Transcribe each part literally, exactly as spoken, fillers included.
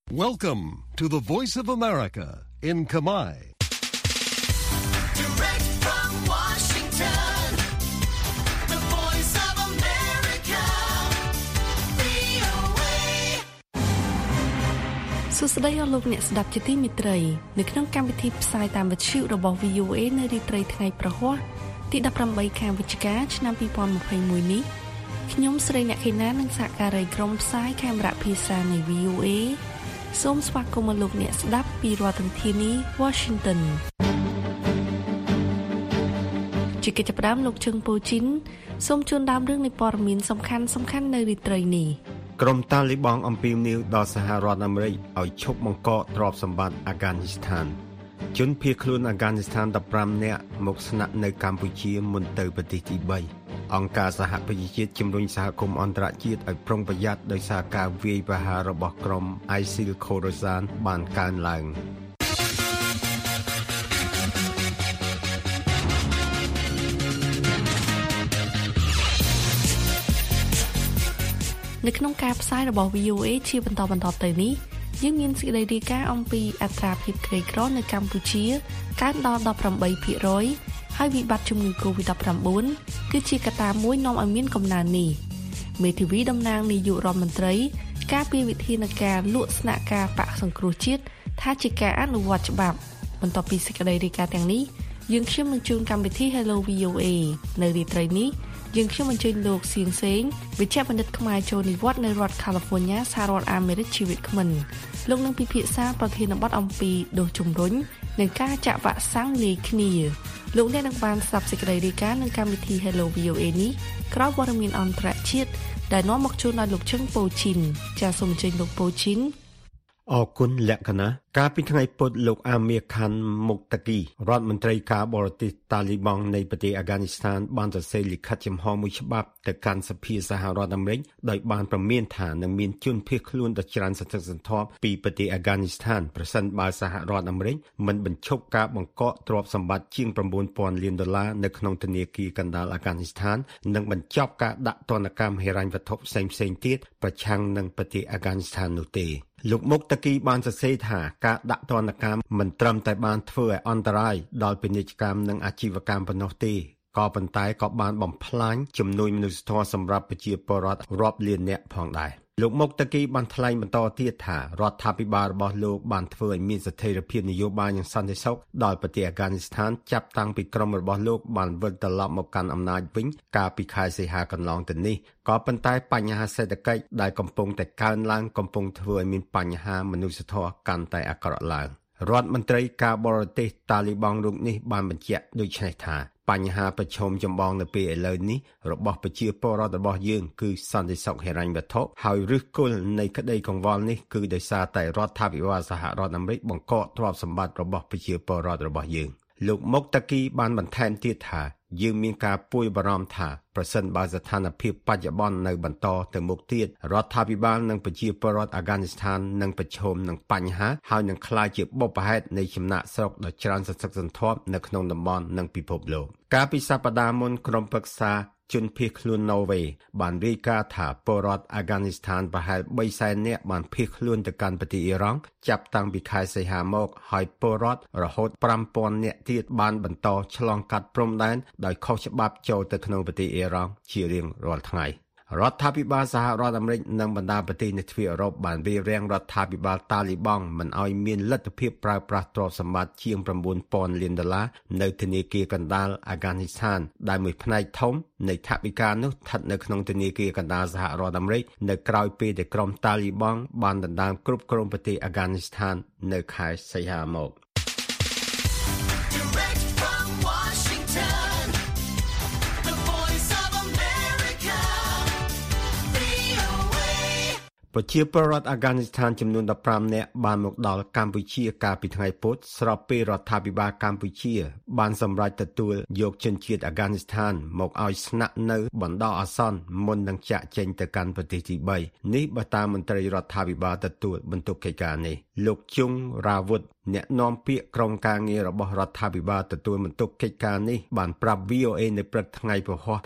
Welcome to the Voice of America in Khmer. Direct from Washington, the Voice of America, វី អូ เอសួស្តីអស់លោកអ្នកស្ដាប់ជាទីមេត្រីនៅក្នុងកម្មវិធីផ្សាយតាមវិទ្យុរបស់ វី អូ เอ នៅរាត្រីថ្ងៃប្រហ័សទីដប់ប្រាំបីខែវិច្ឆិកាឆ្នាំពីរពាន់ម្ភៃមួយនេះខ្ញុំស្រីអ្នកខេណានិងសហការីក្រុមផ្សាយខេមរៈភាសានៃ វី អូ เอ សូមស្វាគមន៍លោកអ្នកស្ដាប់ពីរដ្ឋធានី Washington ជាកិច្ចផ្ដើមលោកជឹងពូជីនសូមជូនដើមរឿងនៃព័ត៌មានសំខាន់សំខាន់នៅរាត្រីនេះក្រុមតាលីបង់អំពាវនាវដល់សហរដ្ឋអាមេរិកឲ្យឈប់បង្កកទ្រព្យសម្បត្តិអាហ្គានីស្ថានជនភៀសខ្លួនអាហ្គានីស្ថានដប់ប្រាំនាក់មកស្នាក់នៅកម្ពុជាមុនទៅប្រទេសទីបីអង្គការសហប្រជាជាតិជំរុញសហគមន៍អន្តរជាតិឲ្យប្រុងប្រយ័ត្នដោយសារការវាយប្រហាររបស់ក្រុម ISIL Khorasan បានកើនឡើងនៅក្នុងការផ្សាយរបស់ វី អូ เอ ជាបន្តបន្តទៅនេះយើងមានសេចក្តីរាយការណ៍អំពីអត្រាភាពក្រីក្រនៅកម្ពុជាកើនដល់ ដប់ប្រាំបីភាគរយ ហើយវិបត្តិជំងឺ កូវីដ ដប់ប្រាំបួន គឺជាកត្តាមួយនាំឲ្យមានកំណើននេះមេធាវីតំណាងនាយករដ្ឋមន្ត្រីការពីវិធានការលក់ស្នាក់ការបកសង្គ្រោះជាតិថាជាការអនុវត្តច្បាប់បន្ទាប់ពីសេចក្តីរាយការណ៍ទាំងនេះយើងខ្ញុំនឹងជូនកម្មវិធី Hello វី អូ เอ នៅរាត្រីនេះយើងខ្ញុំអញ្ជើញលោកសៀងសេងវិជ្ជបណ្ឌិតខ្មែរចូលនិវត្តន៍នៅរដ្ឋ California សហរដ្ឋអាមេរិកជីវិតគ្មិនលោកនឹងពិភាក្សាប្រធានបទអំពីដូសជំរុញនិងការចាក់វ៉ាក់សាំងលាយគ្នាលោកអ្នកនឹងបានស្ដាប់សេចក្តីរាយការណ៍នៅកម្មវិធី Hello វី អូ เอ នេះក្រោយព័ត៌មានអន្តរជាតិដែលនាំមកជូនដល់លោកជឹងពូជីនចាសសូមអញ្ជើញលោកពូជីនអរគុណលក្ខណៈកាលពីថ្ងៃពុធលោកអាមៀខាន់មុកតាគីរដ្ឋមន្ត្រីការបរទេសតាលីបង់នៃប្រទេសអាហ្គានីស្ថានបានសរសេរលិខិតចំហមួយច្បាប់ទៅកាន់សភាសហរដ្ឋអាមេរិកដោយបានប្រមានថានឹងមានជនភៀសខ្លួនដ៏ច្រើនសន្ធឹកសន្ធាប់ពីប្រទេសអាហ្គានីស្ថានប្រសិនបើសហរដ្ឋអាមេរិកមិនបញ្ឈប់ការបង្កកទ្រព្យសម្បត្តិជាង៩ពាន់លានដុល្លារនៅក្នុងធនាគារកណ្ដាលអាហ្គានីស្ថាននិងបញ្ចប់ការដាក់ទណ្ឌកម្មហិរញ្ញវត្ថុផ្សេងៗទៀតប្រឆាំងនឹងប្រទេសអាហ្គានីស្ថាននោះទេលោកមុកតាគីបានសរសេរថាការដាក់ទណ្ឌកម្មមិនត្រឹមតែបានធ្វើឲ្យអន្តរាយដល់ពាណិជ្ជកម្មនិងអាជីវកម្មប៉ុណ្ណោះទេក៏ប៉ុន្តែក៏បានបំផ្លាញជំនួយមនុស្សធម៌សម្រាប់ប្រជាពលរដ្ឋរាប់លាននាក់ផងដែរលោកមុកតាគីបានថ្លែងបន្តទៀតថារដ្ឋាភិបាលរបស់លោកបានធ្វើឲ្យមានស្ថិរភាពនយោបាយនិងសន្តិសុខដល់ប្រទេសអាហ្គានីស្ថានចាប់តាំងពីក្រុមរបស់លោកបានវិលត្រឡប់មកកាន់អំណាចវិញកាលពីខែសីហាកន្លងទៅនេះក៏ប៉ុន្តែបញ្ហាសេដ្ឋកិច្ចដែលកំពុងតែកើនឡើងកំពុងធ្វើឲ្យមានបញ្ហាមនុស្សធម៌កាន់តែអាក្រក់ឡើងរដ្ឋមន្ត្រីការបរទេសតាលីបង់រូបនេះបានបញ្ជាក់ដូចនេះថាបញ្ហាប្រឈមចម្បងនៅពេលឥឡូវនេះរបស់ប្រជាពលរដ្ឋរបស់យើងគឺសន្តិសុខហិរញ្ញវត្ថុហើយឫសគល់នៃក្តីកង្វល់នេះគឺដោយសារតែរដ្ឋាភិបាលសហរដ្ឋអាមេរិកបង្កកទ្រព្យសម្បត្តិរបស់ប្រជាពលរដ្ឋរបស់យើងលោកមុកតាគីបានបន្ថែមទៀតថាយើងមានការព្រួយបារម្ភថាប្រសិនបើស្ថានភាពបច្ចុប្បន្ននៅបន្តទៅមុខទៀតរដ្ឋាភិបាលនិងប្រជាពលរដ្ឋអាហ្គានីស្ថាននឹងប្រឈមនឹងបញ្ហាហើយនឹងក្លាយជាបុព្វហេតុនៃចំណាក់ស្រុកដ៏ច្រើនសន្ធឹកសន្ធាប់នៅក្នុងតំបន់និងពិភពលោកកាលពីសប្តាហ៍មុនក្រុមប្រឹក្សាជនភៀសខ្លួនណូវេបានរាយការណ៍ថាពលរដ្ឋអាហ្គានីស្ថានប្រហែលបីសែននាក់បានភៀសខ្លួនទៅកាន់ប្រទេសអ៊ីរ៉ង់ចាប់តាំងពីខែសីហាមកហើយពលរដ្ឋរហូតប្រាំពាន់នាក់ទៀតបានបន្តឆ្លងកាត់ព្រំដែនដោយខុសច្បាប់ចូលទៅក្នុងប្រទេសអ៊ីរ៉ង់ជារៀងរាល់ថ្ងៃរដ្ឋាភិបាលសហរដ្ឋអាមេរិកនិងបណ្ដាប្រទេសនៃទ្វីបអឺរ៉ុបបានរារាំងរដ្ឋាភិបាលតាលីបង់មិនឲ្យមានលទ្ធភាពប្រើប្រាស់ទ្រព្យសម្បត្តិជាង៩ពាន់លានដុល្លារនៅធនាគារកណ្ដាលអាហ្គានីស្ថានដែលមួយផ្នែកធំនៃថវិកានោះស្ថិតនៅក្នុងធនាគារកណ្ដាលសហរដ្ឋអាមេរិកនៅក្រៅពេលដែលក្រុមតាលីបង់បានដណ្ដើមគ្រប់គ្រងប្រទេសអាហ្គានីស្ថាននៅខែសីហាមកប្រជាពលរដ្ឋអាហ្គានីស្ថានចំនួនដប់ប្រាំនាក់បានមកដល់កម្ពុជាកាលពីថ្ងៃពុធស្របពេលរដ្ឋាភិបាលកម្ពុជាបានសម្រេចទទួលយកជនជាតិអាហ្គានីស្ថានមកឲ្យស្នាក់នៅបណ្ដោះអាសន្នមុននឹងចាក់ចេញទៅកាន់ប្រទេសទីបីនេះបើតាមមន្ត្រីរដ្ឋាភិបាលទទួលបន្ទុកកិច្ចការនេះលោកជុងរ៉ាវុធអ្នកនាំពាក្យក្រុមការងាររបស់រដ្ឋាភិបាលទទួលបន្ទុកកិច្ចការនេះបានប្រាប់ វី អូ เอ នៅព្រឹកថ្ងៃពហុថា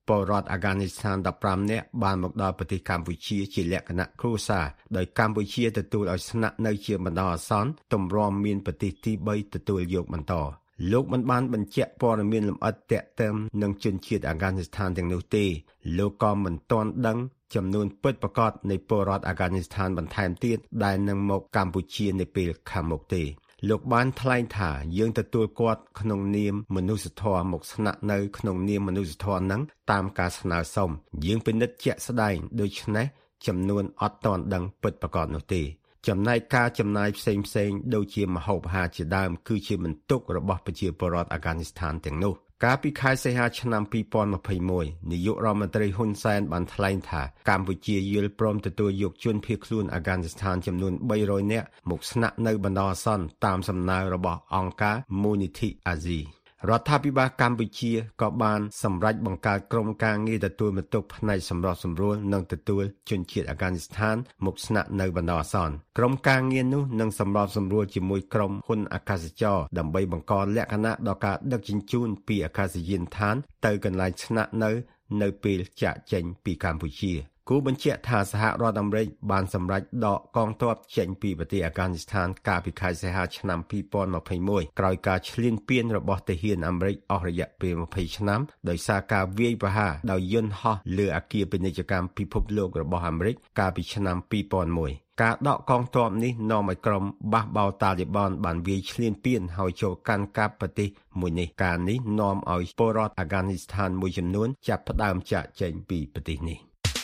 ពលរដ្ឋអាហ្គានីស្ថានដប់ប្រាំនាក់បានមកដល់ប្រទេសកម្ពុជាជាលក្ខណៈគ្រួសារដោយកម្ពុជាទទួលឲ្យស្នាក់នៅជាបណ្ដោះអាសន្នទម្រាំមានប្រទេសទីបីទទួលយកបន្តលោកមិនបានបញ្ជាក់ព័ត៌មានលម្អិតទាក់ទងនឹងជនជាតិអាហ្គានីស្ថានទាំងនោះទេលោកក៏មិនទាន់ដឹងចំនួនពិតប្រាកដនៃពលរដ្ឋអាហ្គានីស្ថានបន្ថែមទៀតដែលនឹងមកកម្ពុជានៅពេលខាងមុខទេលោកបានថ្លែងថាយើងទទួលគាត់ក្នុងនាមមនុស្សធម៌មកស្នាក់នៅក្នុងនាមមនុស្សធម៌នឹងតាមការស្នើសុំយើងពិនិត្យជាក់ស្ដែងដូច្នេះចំនួនអត់ទាន់ដឹងពិតប្រាកដនោះទេចំណែកការចំណាយផ្សេងផ្សេងដូចជាម្ហូបអាហារជាដើមគឺជាបន្ទុករបស់ប្រជាពលរដ្ឋអាហ្គានីស្ថានទាំងនោះកាលពីខែសីហាឆ្នាំពីរពាន់ម្ភៃមួយនាយករដ្ឋមន្ត្រីហ៊ុនសែនបានថ្លែងថាកម្ពុជាយល់ព្រមទទួលយកជនភៀសខ្លួនអាហ្គានីស្ថានចំនួនបីរយនាក់មកស្នាក់នៅបណ្ដោះអាសន្នតាមសំណើរបស់អង្គការមូលនិធិអាស៊ីរដ្ឋាភិបាលកម្ពុជាក៏បានសម្រេចបង្កើតក្រុមការងារទទួលបន្ទុកផ្នែកសម្របសម្រួលនិងទទួលជនជាតិអាហ្គានីស្ថានមកស្នាក់នៅបណ្ដោះអាសន្នក្រុមការងារនោះនឹងសម្របសម្រួលជាមួយក្រុមហ៊ុនអាកាសចរដើម្បីបង្កលក្ខណៈដល់ការដឹកជញ្ជូនពីអាកាសយានដ្ឋានទៅកន្លែងស្នាក់នៅនៅពេលចាកចេញពីកម្ពុជាគូបញ្ជាក់ថាសហរដ្ឋអាមេរិកបានសម្រេចដកកងទ័ពចេញពីប្រទេសអាហ្គានីស្ថានកាលពីខែសីហាឆ្នាំពីរពាន់ម្ភៃមួយក្រោយការឈ្លានពានរបស់ទាហានអាមេរិកអស់រយៈពេលម្ភៃឆ្នាំដោយសារការវាយប្រហារដោយយន្តហោះលើអគារពាណិជ្ជកម្មពិភពលោករបស់អាមេរិកកាលពីឆ្នាំពីរពាន់មួយការដកកងទ័ពនេះនាំឲ្យក្រុមបះបោរតាលីបនបានវាយឈ្លានពានហើយចូលកាន់កាប់ប្រទេសមួយនេះការនេះនាំឲ្យពលរដ្ឋអាហ្គានីស្ថានមួយចំនួនចាប់ផ្ដើមចាកចេញពីប្រទេសនេះ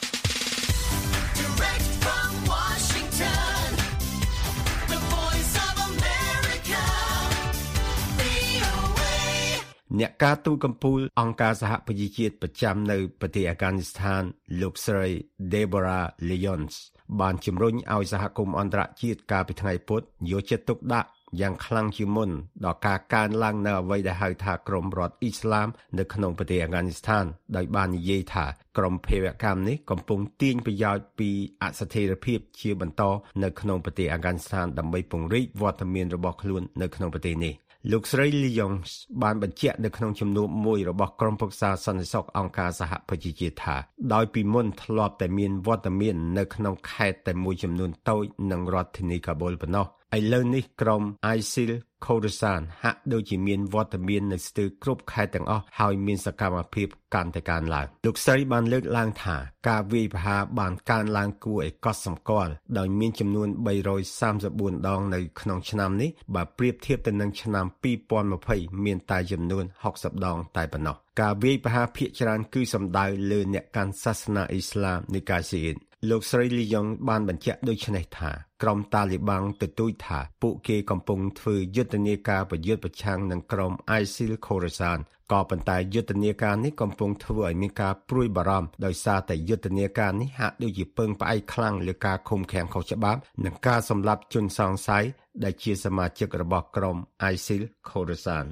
អ្នកការទូតកំពូលអង្គការសហប្រជាជាតិប្រចាំនៅប្រទេសអាហ្គានីស្ថានលោកស្រី Deborah Lyons បានជំរុញឲ្យសហគមន៍អន្តរជាតិកាលពីថ្ងៃពុធយកចិត្តទុកដាក់យ៉ាងខ្លាំងជាមុនដល់ការកើនឡើងនៅអ្វីដែលហៅថាក្រុមរដ្ឋអ៊ីស្លាមនៅក្នុងប្រទេសអាហ្គានីស្ថានដោយបាននិយាយថាក្រុមភេរវកម្មនេះកំពុងទាញប្រយោជន៍ពីអស្ថិរភាពជាបន្តនៅក្នុងប្រទេសអាហ្គានីស្ថានដើម្បីពង្រីកវត្តមានរបស់ខ្លួននៅក្នុងប្រទេសនេះលោកស្រី Lyons បានបញ្ជាក់នៅក្នុងជំនួបមួយរបស់ក្រុមប្រឹក្សាសន្តិសុខអង្គការសហប្រជាជាតិថាដោយពីមុនធ្លាប់តែមានវត្តមាននៅក្នុងខេត្តតែមួយចំនួនតូចនិងរដ្ឋធានីកាបូលប៉ុណ្ណោះឥឡូវនេះក្រុម អាយស៊ីល Khorasan ហាក់ដូចជាមានវត្តមាននៅស្ទើរគ្រប់ខេត្តទាំងអស់ហើយមានសកម្មភាពកាន់តែកើនឡើងលោកស្រីបានលើកឡើងថាការវាយប្រហារបានកើនឡើងគួរឲ្យកត់សម្គាល់ដោយមានចំនួនបីរយសាមសិបបួនដងនៅក្នុងឆ្នាំនេះបើប្រៀបធៀបទៅនឹងឆ្នាំពីរពាន់ម្ភៃមានតែចំនួនហុកសិបដងតែប៉ុណ្ណោះការវាយប្រហារភាគច្រើនគឺសំដៅលើអ្នកកាន់សាសនាអ៊ីស្លាមនិកាយស៊ីអ៊ីតលោកស្រី Lyons បានបញ្ជាក់ដូចនេះថាក្រុមតាលីបាំងទទូចថាពួកគេកំពុងធ្វើយុទ្ធនាការប្រយុទ្ធប្រឆាំងនឹងក្រុម អាយស៊ីល Khorasan ក៏ប៉ុន្តែយុទ្ធនាការនេះកំពុងធ្វើឲ្យមានការព្រួយបារម្ភដោយសារតែយុទ្ធនាការនេះហាក់ដូចជាពឹងផ្អែកខ្លាំងលើការឃុំឃាំងខុសច្បាប់និងការសម្លាប់ជនសង្ស័យដែលជាសមាជិករបស់ក្រុម អាយស៊ីល Khorasan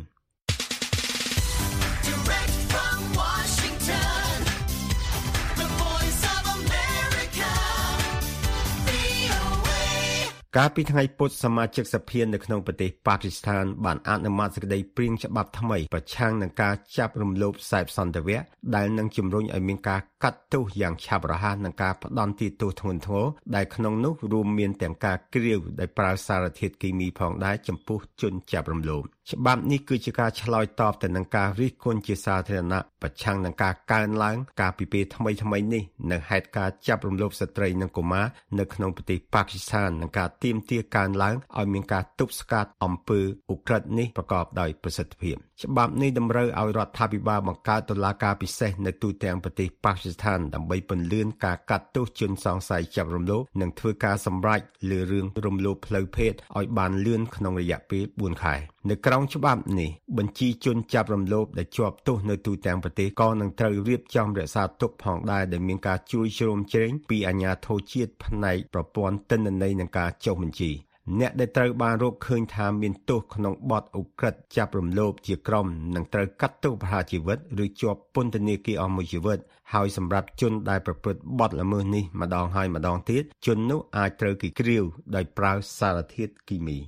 កាលពីថ្ងៃពុធសមាជិកសភានៅក្នុងប្រទេសប៉ាគីស្ថានបានអនុម័តសេចក្តីព្រាងច្បាប់ថ្មីប្រឆាំងនឹងការចាប់រំលោភសេពសន្តិវៈដែលនឹងជំរុញឲ្យមានការកាត់ទោសយ៉ាងឆាប់រហ័សនិងការផ្ដន្ទាទោសធ្ងន់ធ្ងរដែលក្នុងនោះរួមមានទាំងការគ្រាវដោយប្រើសារធាតុគីមីផងដែរចំពោះជនចាប់រំលោភច្បាប់នេះគឺជាការឆ្លើយតបទៅនឹងការរិះគន់ជាសាធារណៈប្រឆាំងនឹងការកើនឡើងការពិភាក្សាថ្មីថ្មីនេះនៅហេតុការចាប់រំលោភស្ត្រីនិងកុមារនៅក្នុងប្រទេសប៉ាគីស្ថាននិងការទាមទារកើនឡើងឲ្យមានការទប់ស្កាត់អំពើឧក្រិដ្ឋនេះប្រកបដោយប្រសិទ្ធភាពច្បាប់នេះតម្រូវឲ្យរដ្ឋាភិបាលបង្កើតតុលាការពិសេសនៅទូទាំងប្រទេសប៉ាគីស្ថានដើម្បីពន្លឿនការកាត់ទោសជនសង្ស័យចាប់រំលោភនិងធ្វើការសម្រេចលើរឿងរំលោភផ្លូវភេទឲ្យបានលឿនក្នុងរយៈពេលបួនខែនៅក្រោមច្បាប់នេះបញ្ជីជនចាប់រំលោភដែលជាប់ទោសនៅទូទាំងប្រទេសក៏នឹងត្រូវរៀបចំរក្សាទុកផងដែរដែលមានការជួយជ្រោមជ្រែងពីអាជ្ញាធរជាតិផ្នែកប្រព័ន្ធទិន្នន័យនិងការចុះបញ្ជីអ្នកដែលត្រូវបានរកឃើញថាមានទោសក្នុងបទឧក្រិដ្ឋចាប់រំលោភជាក្រុមនឹងត្រូវកាត់ទោសប្រហារជីវិតឬជាប់ពន្ធនាគារអស់មួយជីវិតហើយសម្រាប់ជនដែលប្រព្រឹត្តបទល្មើសនេះម្ដងហើយម្ដងទៀតជននោះអាចត្រូវគេគ្រាវដោយប្រើសារធាតុគីមី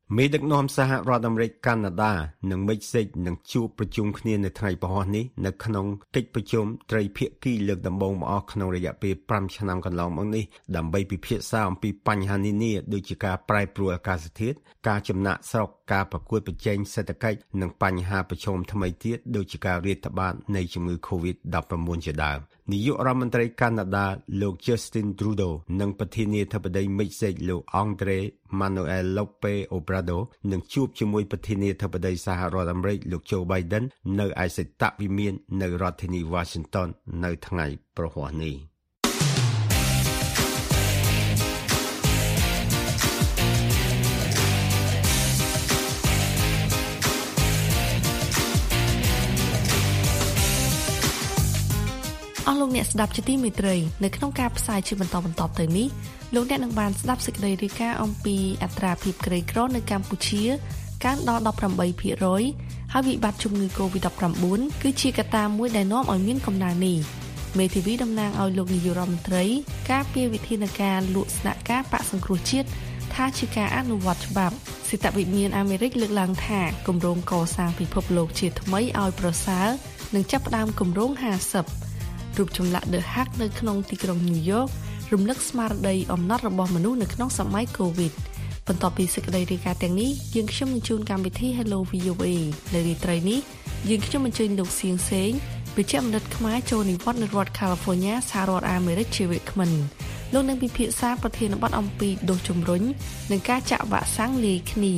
មេដឹកនាំសហរដ្ឋអាមេរិកកាណាដានិងមិចស៊ិកនឹងជួបប្រជុំគ្នានៅថ្ងៃពហុនេះនៅក្នុងកិច្ចប្រជុំត្រីភាគីលើកដំបូងមកក្នុងរយៈពេលប្រាំឆ្នាំកន្លងមកនេះដើម្បីពិភាក្សាអំពីបញ្ហានានាដូចជាការប្រែប្រួលអាកាសធាតុការចំណាក់ស្រុកការប្រកួតប្រជែងសេដ្ឋកិច្ចនិងបញ្ហាប្រឈមថ្មីទៀតដូចជាការរាតត្បាតនៃជំងឺ កូវីដ ដប់ប្រាំបួន ជាដើមនាយករដ្ឋមន្ត្រីកាណាដាលោក Justin Trudeau និងប្រធានាធិបតីមិចស៊ិកលោក Andrés Manuel López Obrador នឹងជួបជាមួយប្រធានាធិបតីសហរដ្ឋអាមេរិកលោក Joe Biden នៅឯសេតវិមាននៅរដ្ឋធានី Washington នៅថ្ងៃប្រហ័សនេះអស់លោកអ្នកស្ដាប់ជាទីមេត្រីនៅក្នុងការផ្សាយជាបន្តបន្តទៅនេះលោកអ្នកនឹងបានស្ដាប់សេចក្តីរាយការណ៍អំពីអត្រាភាពក្រីក្រនៅកម្ពុជាកើនដល់ ដប់ប្រាំបីភាគរយ ហើយវិបត្តិជំងឺ កូវីដ ដប់ប្រាំបួន គឺជាកត្តាមួយដែលនាំឲ្យមានកំណើននេះមេធាវីតំណាងឲ្យលោកនាយករដ្ឋមន្ត្រីការពារវិធានការលក់ស្នាក់ការបកសង្គ្រោះជាតិថាជាការអនុវត្តច្បាប់សេតវិមានអាមេរិកលើកឡើងថាគម្រោងកសាងពិភពលោកជាថ្មីឲ្យប្រសើរនឹងចាប់ផ្ដើមគម្រោងហាសិបរូបចម្លាក់ The Hack នៅក្នុងទីក្រុង New York រំលឹកស្មារតីអំណត់របស់មនុស្សនៅក្នុងសម័យ COVID បន្ទាប់ពីសេចក្តីរាយការណ៍ទាំងនេះយើងខ្ញុំនឹងជូនកម្មវិធី Hello វី អូ အေ នៅរាត្រីនេះយើងខ្ញុំអញ្ជើញលោកសៀងសេងវិជ្ជបណ្ឌិតខ្មែរចូលនិវត្តន៍នៅរដ្ឋ California សហរដ្ឋអាមេរិកជាវាគ្មិនលោកនឹងពិភាក្សាប្រធានបទអំពីដូសជំរុញនិងការចាក់វ៉ាក់សាំងលាយគ្នា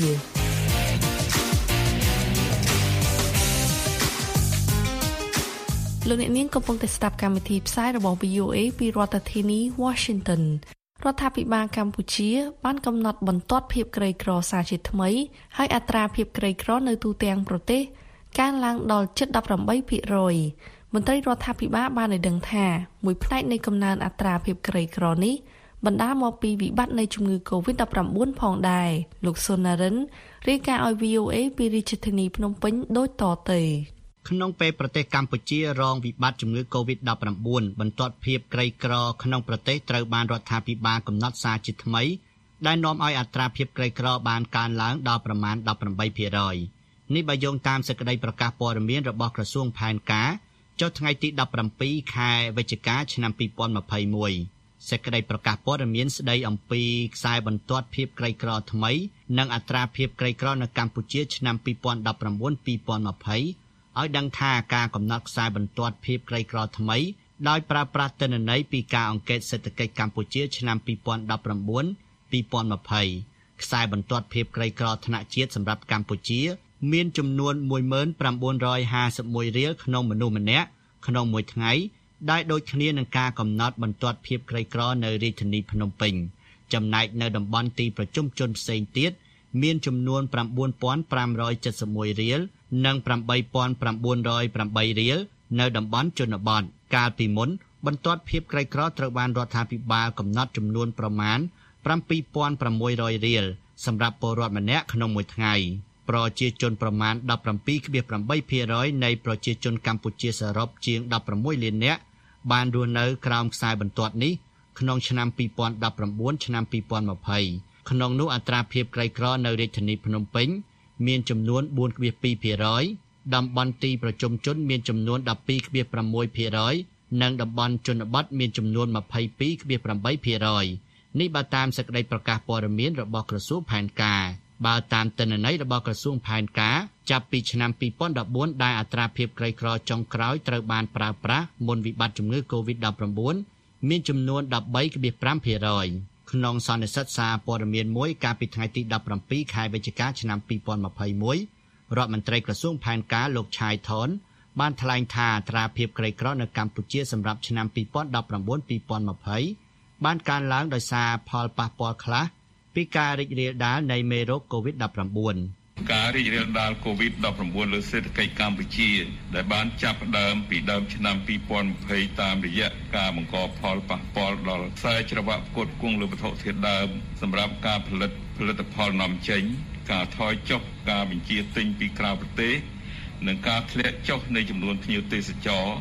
លោកអ្នកនាងកំពុងតែស្ដាប់កម្មវិធីផ្សាយរបស់ វី អូ အေ ពីរដ្ឋធានី Washington រដ្ឋាភិបាលកម្ពុជាបានកំណត់បន្ទាត់ភាពក្រីក្រសារជាថ្មីហើយអត្រាភាពក្រីក្រនៅទូទាំងប្រទេសកើនឡើងដល់ជិត ដប់ប្រាំបីភាគរយ មន្ត្រីរដ្ឋាភិបាលបានឲ្យដឹងថាមួយផ្នែកនៃកំណើនអត្រាភាពក្រីក្រនេះបណ្ដាលមកពីវិបត្តិនៃជំងឺ កូវីដ ដប់ប្រាំបួន ផងដែរលោកសុននរិនរាយការណ៍ឲ្យ វី អូ အေ ពីរាជធានីភ្នំពេញដូចតទៅក្នុងពេលប្រទេសកម្ពុជារងវិបត្តិជំងឺ កូវីដ ដប់ប្រាំបួន បន្ទាត់ភាពក្រីក្រក្នុងប្រទេសត្រូវបានរដ្ឋាភិបាលកំណត់សារជាថ្មីដែលនាំឲ្យអត្រាភាពក្រីក្របានកើនឡើងដល់ប្រមាណ ដប់ប្រាំបីភាគរយ នេះបើយោងតាមសេចក្តីប្រកាសព័ត៌មានរបស់ក្រសួងផែនការចុះថ្ងៃទី ដប់ប្រាំពីរ ខែវិច្ឆិកាឆ្នាំពីរពាន់ម្ភៃមួយ សេចក្តីប្រកាសព័ត៌មានស្តីអំពីខ្សែបន្ទាត់ភាពក្រីក្រថ្មីនិងអត្រាភាពក្រីក្រនៅកម្ពុជាឆ្នាំពីរពាន់ដប់ប្រាំបួន ពីរពាន់ម្ភៃឲ្យដឹងថាការកំណត់ខ្សែបន្ទាត់ភាពក្រីក្រថ្មីដោយប្រើប្រាស់ទិន្នន័យពីការអង្កេតសេដ្ឋកិច្ចកម្ពុជាឆ្នាំពីរពាន់ដប់ប្រាំបួន ពីរពាន់ម្ភៃខ្សែបន្ទាត់ភាពក្រីក្រថ្នាក់ជាតិសម្រាប់កម្ពុជាមានចំនួន មួយម៉ឺនប្រាំបួនរយហាសិបមួយ រៀលក្នុងមនុស្សម្នាក់ក្នុងមួយថ្ងៃដែលដូចគ្នានឹងការកំណត់បន្ទាត់ភាពក្រីក្រនៅរាជធានីភ្នំពេញចំណែកនៅតំបន់ទីប្រជុំជនផ្សេងទៀតមានចំនួន ប្រាំបួនពាន់ប្រាំរយចិតសិបមួយ រៀលនិង ប្រាំបីពាន់ប្រាំបួនរយប្រាំបី រៀលនៅតំបន់ជនបទកាលពីមុនបន្ទាត់ភាពក្រីក្រត្រូវបានរដ្ឋាភិបាលកំណត់ចំនួនប្រមាណ ប្រាំពីរពាន់ប្រាំមួយរយ រៀលសម្រាប់ពលរដ្ឋម្នាក់ក្នុងមួយថ្ងៃប្រជាជនប្រមាណ ដប់ប្រាំពីរភាគប្រាំបី ភាគរយនៃប្រជាជនកម្ពុជាសរុបជាង ដប់ប្រាំមួយលាននាក់បានរស់នៅក្រោមខ្សែបន្ទាត់នេះក្នុងឆ្នាំពីរពាន់ដប់ប្រាំបួន ឆ្នាំពីរពាន់ម្ភៃក្នុងនោះអត្រាភាពក្រីក្រនៅរាជធានីភ្នំពេញមានចំនួន បួនភាគពីរ ភាគរយ តំបន់ទីប្រជុំជនមានចំនួន ដប់ពីរភាគប្រាំមួយ ភាគរយ និងតំបន់ជនបទមានចំនួន ម្ភៃពីរភាគប្រាំបី ភាគរយ នេះបើតាមសេចក្តីប្រកាសព័ត៌មានរបស់ក្រសួងផែនការបើតាមទិន្នន័យរបស់ក្រសួងផែនការចាប់ពីឆ្នាំពីរពាន់ដប់បួនដែលអត្រាភាពក្រីក្រចុងក្រោយត្រូវបានប្រើប្រាស់មុនវិបត្តិជំងឺ កូវីដ ដប់ប្រាំបួន មានចំនួន ដប់បីភាគប្រាំ ភាគរយ ក្នុងសន្និសីទសារព័ត៌មានមួយកាលពីថ្ងៃទី ដប់ប្រាំពីរ ខែវិច្ឆិកាឆ្នាំពីរពាន់ម្ភៃមួយរដ្ឋមន្ត្រីក្រសួងផែនការលោកឆាយថនបានថ្លែងថាអត្រាភាពក្រីក្រនៅកម្ពុជាសម្រាប់ឆ្នាំពីរពាន់ដប់ប្រាំបួន ពីរពាន់ម្ភៃបានកើនឡើងដោយសារផលប៉ះពាល់ខ្លះពីការរីករាលដាលនៃមេរោគ កូវីដ ដប់ប្រាំបួនការរីករាលដាល កូវីដ ដប់ប្រាំបួន លើសេដ្ឋកិច្ចកម្ពុជាដែលបានចាប់ផ្ដើមពីដើមឆ្នាំពីរពាន់ម្ភៃតាមរយៈការបង្កផលប៉ះពាល់ដល់ខ្សែច្រវាក់ផ្គត់ផ្គង់លើវត្ថុធាតុដើមសម្រាប់ការផលិតផលិតផលនាំចេញការថយចុះការបញ្ជាទិញពីក្រៅប្រទេសនិងការធ្លាក់ចុះនៃចំនួនភ្ញៀវទេសចរ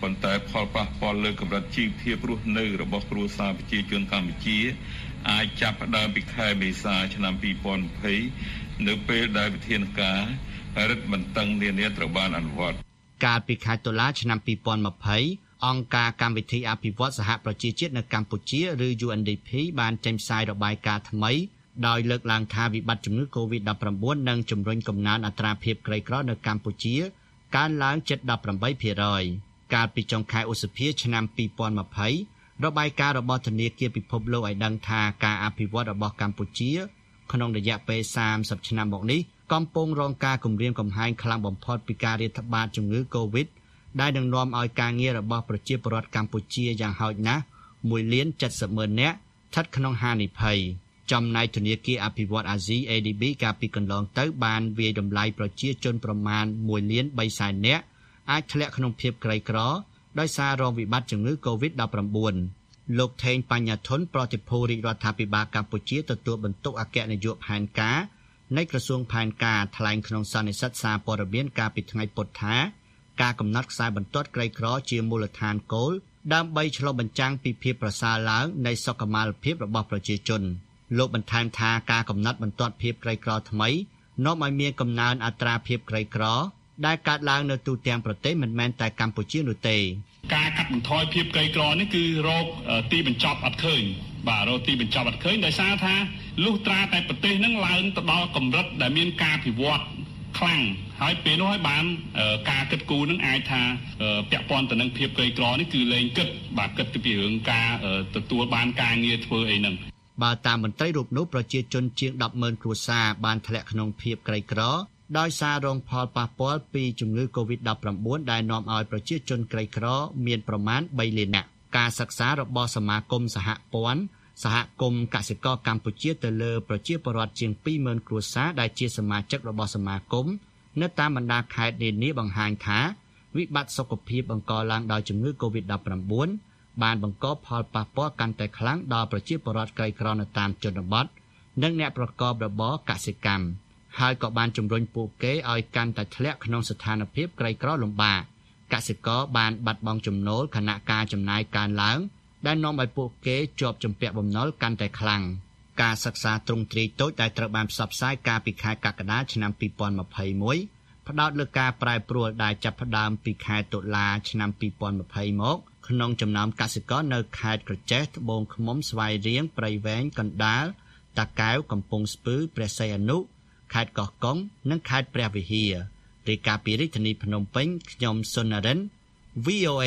ប៉ុន្តែផលប៉ះពាល់លើកម្រិតជីវភាពរស់នៅរបស់គ្រួសារប្រជាជនកម្ពុជាអាចចាប់ផ្ដើមពីខែមេសាឆ្នាំពីរពាន់ยี่สิบនៅពេលដែលវិធានការរឹតបន្តឹងនានាត្រូវបានអនុវត្តកាលពីខែតុលាឆ្នាំពីរពាន់ยี่สิบអង្គការកម្មវិធីអភិវឌ្ឍសហប្រជាជាតិនៅកម្ពុជាឬ ยู เอ็น ดี พี បានចេញផ្សាយរបាយការណ៍ថ្មីដោយលើកឡើងថាវិបត្តិជំងឺ COVID ដប់ប្រាំបួន នឹងជំរុញកំណើនអត្រាភាពក្រីក្រនៅកម្ពុជាកើនឡើងជិត ដប់ប្រាំបីភាគរយ កាលពីចុងខែឧសភាឆ្នាំពីរពាន់ยี่สิบរបាយការណ៍របស់ធនាគារពិភពលោកឲ្យដឹងថាការអភិវឌ្ឍរបស់កម្ពុជាក្នុងរយៈពេលសាមសិបឆ្នាំមកនេះកំពុងរងការគំរាមកំហែងខ្លាំងបំផុតពីការរាតត្បាតជំងឺ COVID ដែលនឹងនាំឲ្យការងាររបស់ប្រជាពលរដ្ឋកម្ពុជាយ៉ាងហោចណាស់មួយលានเจ็ดสิบម៉ឺននាក់ស្ថិតក្នុងហានិភ័យចំណែកធនាគារអភិវឌ្ឍអាស៊ី เอ ดี บี កាលពីកន្លងទៅបានវាយតម្លៃប្រជាជនប្រមាណមួយលានបីសែននាក់អាចធ្លាក់ក្នុងភាពក្រីក្រដោយសាររងវិបត្តិជំងឺ COVID ដប់ប្រាំបួន លោកថេងបញ្ញធនប្រតិភូរាជរដ្ឋាភិបាលកម្ពុជាទទួលបន្ទុកអគ្គនាយកផែនការនៃក្រសួងផែនការថ្លែងក្នុងសន្និសីទសារព័ត៌មានកាលពីថ្ងៃពុធថាការកំណត់ខ្សែបន្ទាត់ក្រីក្រជាមូលដ្ឋានគោលដើម្បីឆ្លុះបញ្ចាំងពីភាពប្រសើរឡើងនៃសុខុមាលភាពរបស់ប្រជាជនលោកបន្ថែមថាការកំណត់បន្ទាត់ភាពក្រីក្រថ្មីនាំឲ្យមានកំណើនអត្រាភាពក្រីក្រដែលកើតឡើងនៅទូទាំងប្រទេសមិនមែនតែកម្ពុជានោះទេការកាត់បន្ថយភាពក្រីក្រនេះគឺរកទីបញ្ចប់អត់ឃើញបាទរកទីបញ្ចប់អត់ឃើញដោយសារថាលុះត្រាតែប្រទេសហ្នឹងឡើងទៅដល់កម្រិតដែលមានការពិវត្តខ្លាំងហើយពេលនោះឲ្យបានការគិតគូរនឹងអាចថាពាក់ព័ន្ធទៅនឹងភាពក្រីក្រនេះគឺលែងគិតបាទគិតទៅពីរឿងការទទួលបានការងារធ្វើអីហ្នឹងបើតាមមន្ត្រីរូបនោះប្រជាជនជាង ដប់ម៉ឺនគ្រួសារបានធ្លាក់ក្នុងភាពក្រីក្រដោយសាររងផលប៉ះពាល់ពីជំងឺ COVID ដប់ប្រាំបួន ដែលនាំឲ្យប្រជាជនក្រីក្រមានប្រមាណបីលាននាក់ការសិក្សារបស់សមាគមសហព័ន្ធសហគមន៍កសិករកម្ពុជាទៅលើប្រជាពលរដ្ឋជាង ពីរម៉ឺនគ្រួសារដែលជាសមាជិករបស់សមាគមនៅតាមបណ្ដាខេត្តនានាបង្ហាញថាវិបត្តិសុខភាពបង្កឡើងដោយជំងឺ COVID ដប់ប្រាំបួន បានបង្កផលប៉ះពាល់កាន់តែខ្លាំងដល់ប្រជាពលរដ្ឋក្រីក្រនៅតាមជនបទនិងអ្នកប្រកបរបរកសិកម្មហើយក៏បានជំរុញពួកគេឲ្យកាន់តែធ្លាក់ក្នុងស្ថានភាពក្រីក្រលំបាកកសិករបានបាត់បង់ចំណូលខណៈការចំណាយកើនឡើងដែលនាំឲ្យពួកគេជាប់ជំពាក់បំណុលកាន់តែខ្លាំងការសិក្សាទ្រង់ទ្រាយតូចដែលត្រូវបានផ្សព្វផ្សាយកាលពីខែកក្កដាឆ្នាំពីរពាន់ยี่สิบเอ็ดផ្ដោតលើការប្រែប្រួលដែលចាប់ផ្ដើមពីខែតុលាឆ្នាំពីរពាន់ยี่สิบមកក្នុងចំណោមកសិករនៅខេត្តក្រចេះត្បូងឃ្មុំស្វាយរៀងព្រៃវែងកណ្ដាលតាកែវកំពង់ស្ពឺព្រះសីហនុខេត្តកោះកុងនិងខេត្តព្រះវិហាររាយការណ៍ពីរាជធានីភ្នំពេញខ្ញុំសុននរិន វី អូ เอ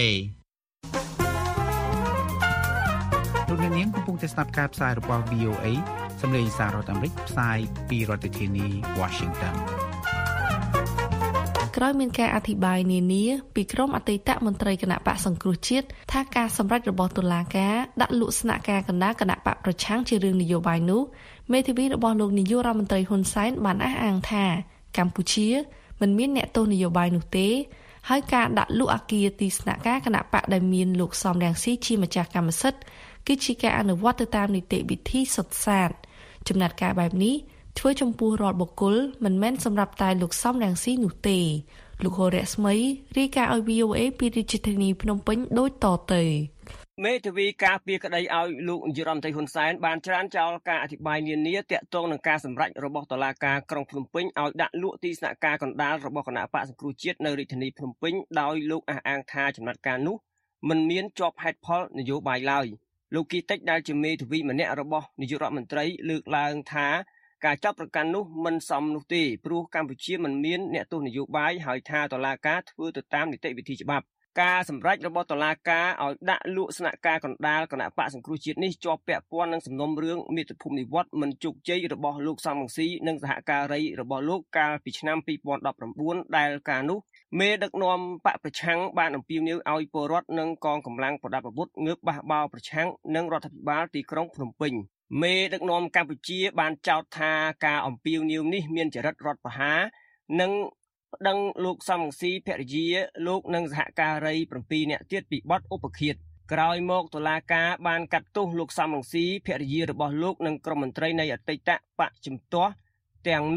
លោកអ្នកនាងកំពុងតែស្ដាប់ការផ្សាយរបស់ វី អូ เอ សម្លេងសាររដ្ឋអាមេរិកផ្សាយពីរដ្ឋធានី Washington ក្រោយមានការអធិប្បាយនានាពីក្រុមអតីតមន្ត្រីគណៈបកសង្គ្រោះជាតិថាការសម្រេចរបស់តុលាការដាក់លុកស្នាក់ការកណ្ដាលគណៈបកប្រឆាំងជារឿងនយោបាយនោះមេធាវីរបស់លោកនាយករដ្ឋមន្ត្រីហ៊ុនសែនបានអះអាងថាកម្ពុជាមិនមានអ្នកទោសនយោបាយនោះទេហើយការដាក់លុកអគារទីស្នាក់ការគណៈបកដែលមានលោកសំរងស៊ីជាម្ចាស់កម្មសិទ្ធិគឺជាការអនុវត្តទៅតាមនីតិវិធីសុទ្ធសាធចំណាត់ការបែបនេះធ្វើចំពោះរាល់បុគ្គលមិនមែនសម្រាប់តែលោកសំរងស៊ីនោះទេលោកហូរ៉ាស្មីរាយការណ៍ឲ្យ វី អូ เอ ពីរាជធានីភ្នំពេញដូចតទៅមេធាវីការពារក្តីឲ្យលោកនាយករដ្ឋមន្ត្រីហ៊ុនសែនបានច្រានចោលការអធិប្បាយនានាទាក់ទងនឹងការសម្រេចរបស់តុលាការក្រុងភ្នំពេញឲ្យដាក់លក់ទីស្នាក់ការកណ្ដាលរបស់គណៈបកសង្គ្រោះជាតិនៅរាជធានីភ្នំពេញដោយលោកអះអាងថាចំណាត់ការនោះមិនមានជាប់ហេតុផលនយោបាយឡើយលោកគីតិចដែលជាមេធាវីម្នាក់របស់នាយករដ្ឋមន្ត្រីលើកឡើងថាការចាប់ប្រកាន់នោះមិនសមនោះទេព្រោះកម្ពុជាមិនមានអ្នកទោសនយោបាយហើយថាតុលាការធ្វើទៅតាមនីតិវិធីច្បាប់ការសម្រេចរបស់តុលាការឲ្យដាក់លក់ស្នាក់ការកណ្ដាលគណៈបកសង្គ្រោះជាតិនេះជាប់ពាក់ព័ន្ធនឹងសំណុំរឿងមាតុភូមិនិវត្តមិនជោគជ័យរបស់លោកសំរងស៊ីនិងសហការីរបស់លោកកាលពីឆ្នាំពីរពាន់ដប់ប្រាំបួនដែលកាលនោះមេដឹកនាំបកប្រឆាំងបានអំពាវនាវឲ្យពលរដ្ឋនិងកងកម្លាំងប្រដាប់អាវុធងើបបះបោរប្រឆាំងនឹងរដ្ឋាភិបាលទីក្រុងភ្នំពេញមេដឹកនាំកម្ពុជាបានចោទថាការអំពាវនាវនេះមានចរិតរដ្ឋប្រហារនិងប្តឹងលោកសំរងស៊ីភរិយាលោកនិងសហការីប្រាំពីរនាក់ទៀតពីបទឧបឃាតក្រោយមកតុលាការបានកាត់ទោសលោកសំរងស៊ីភរិយារបស់លោកនិងក្រុមមន្ត្រីនៃអតីតបកជំទាស់ទាំងនោះ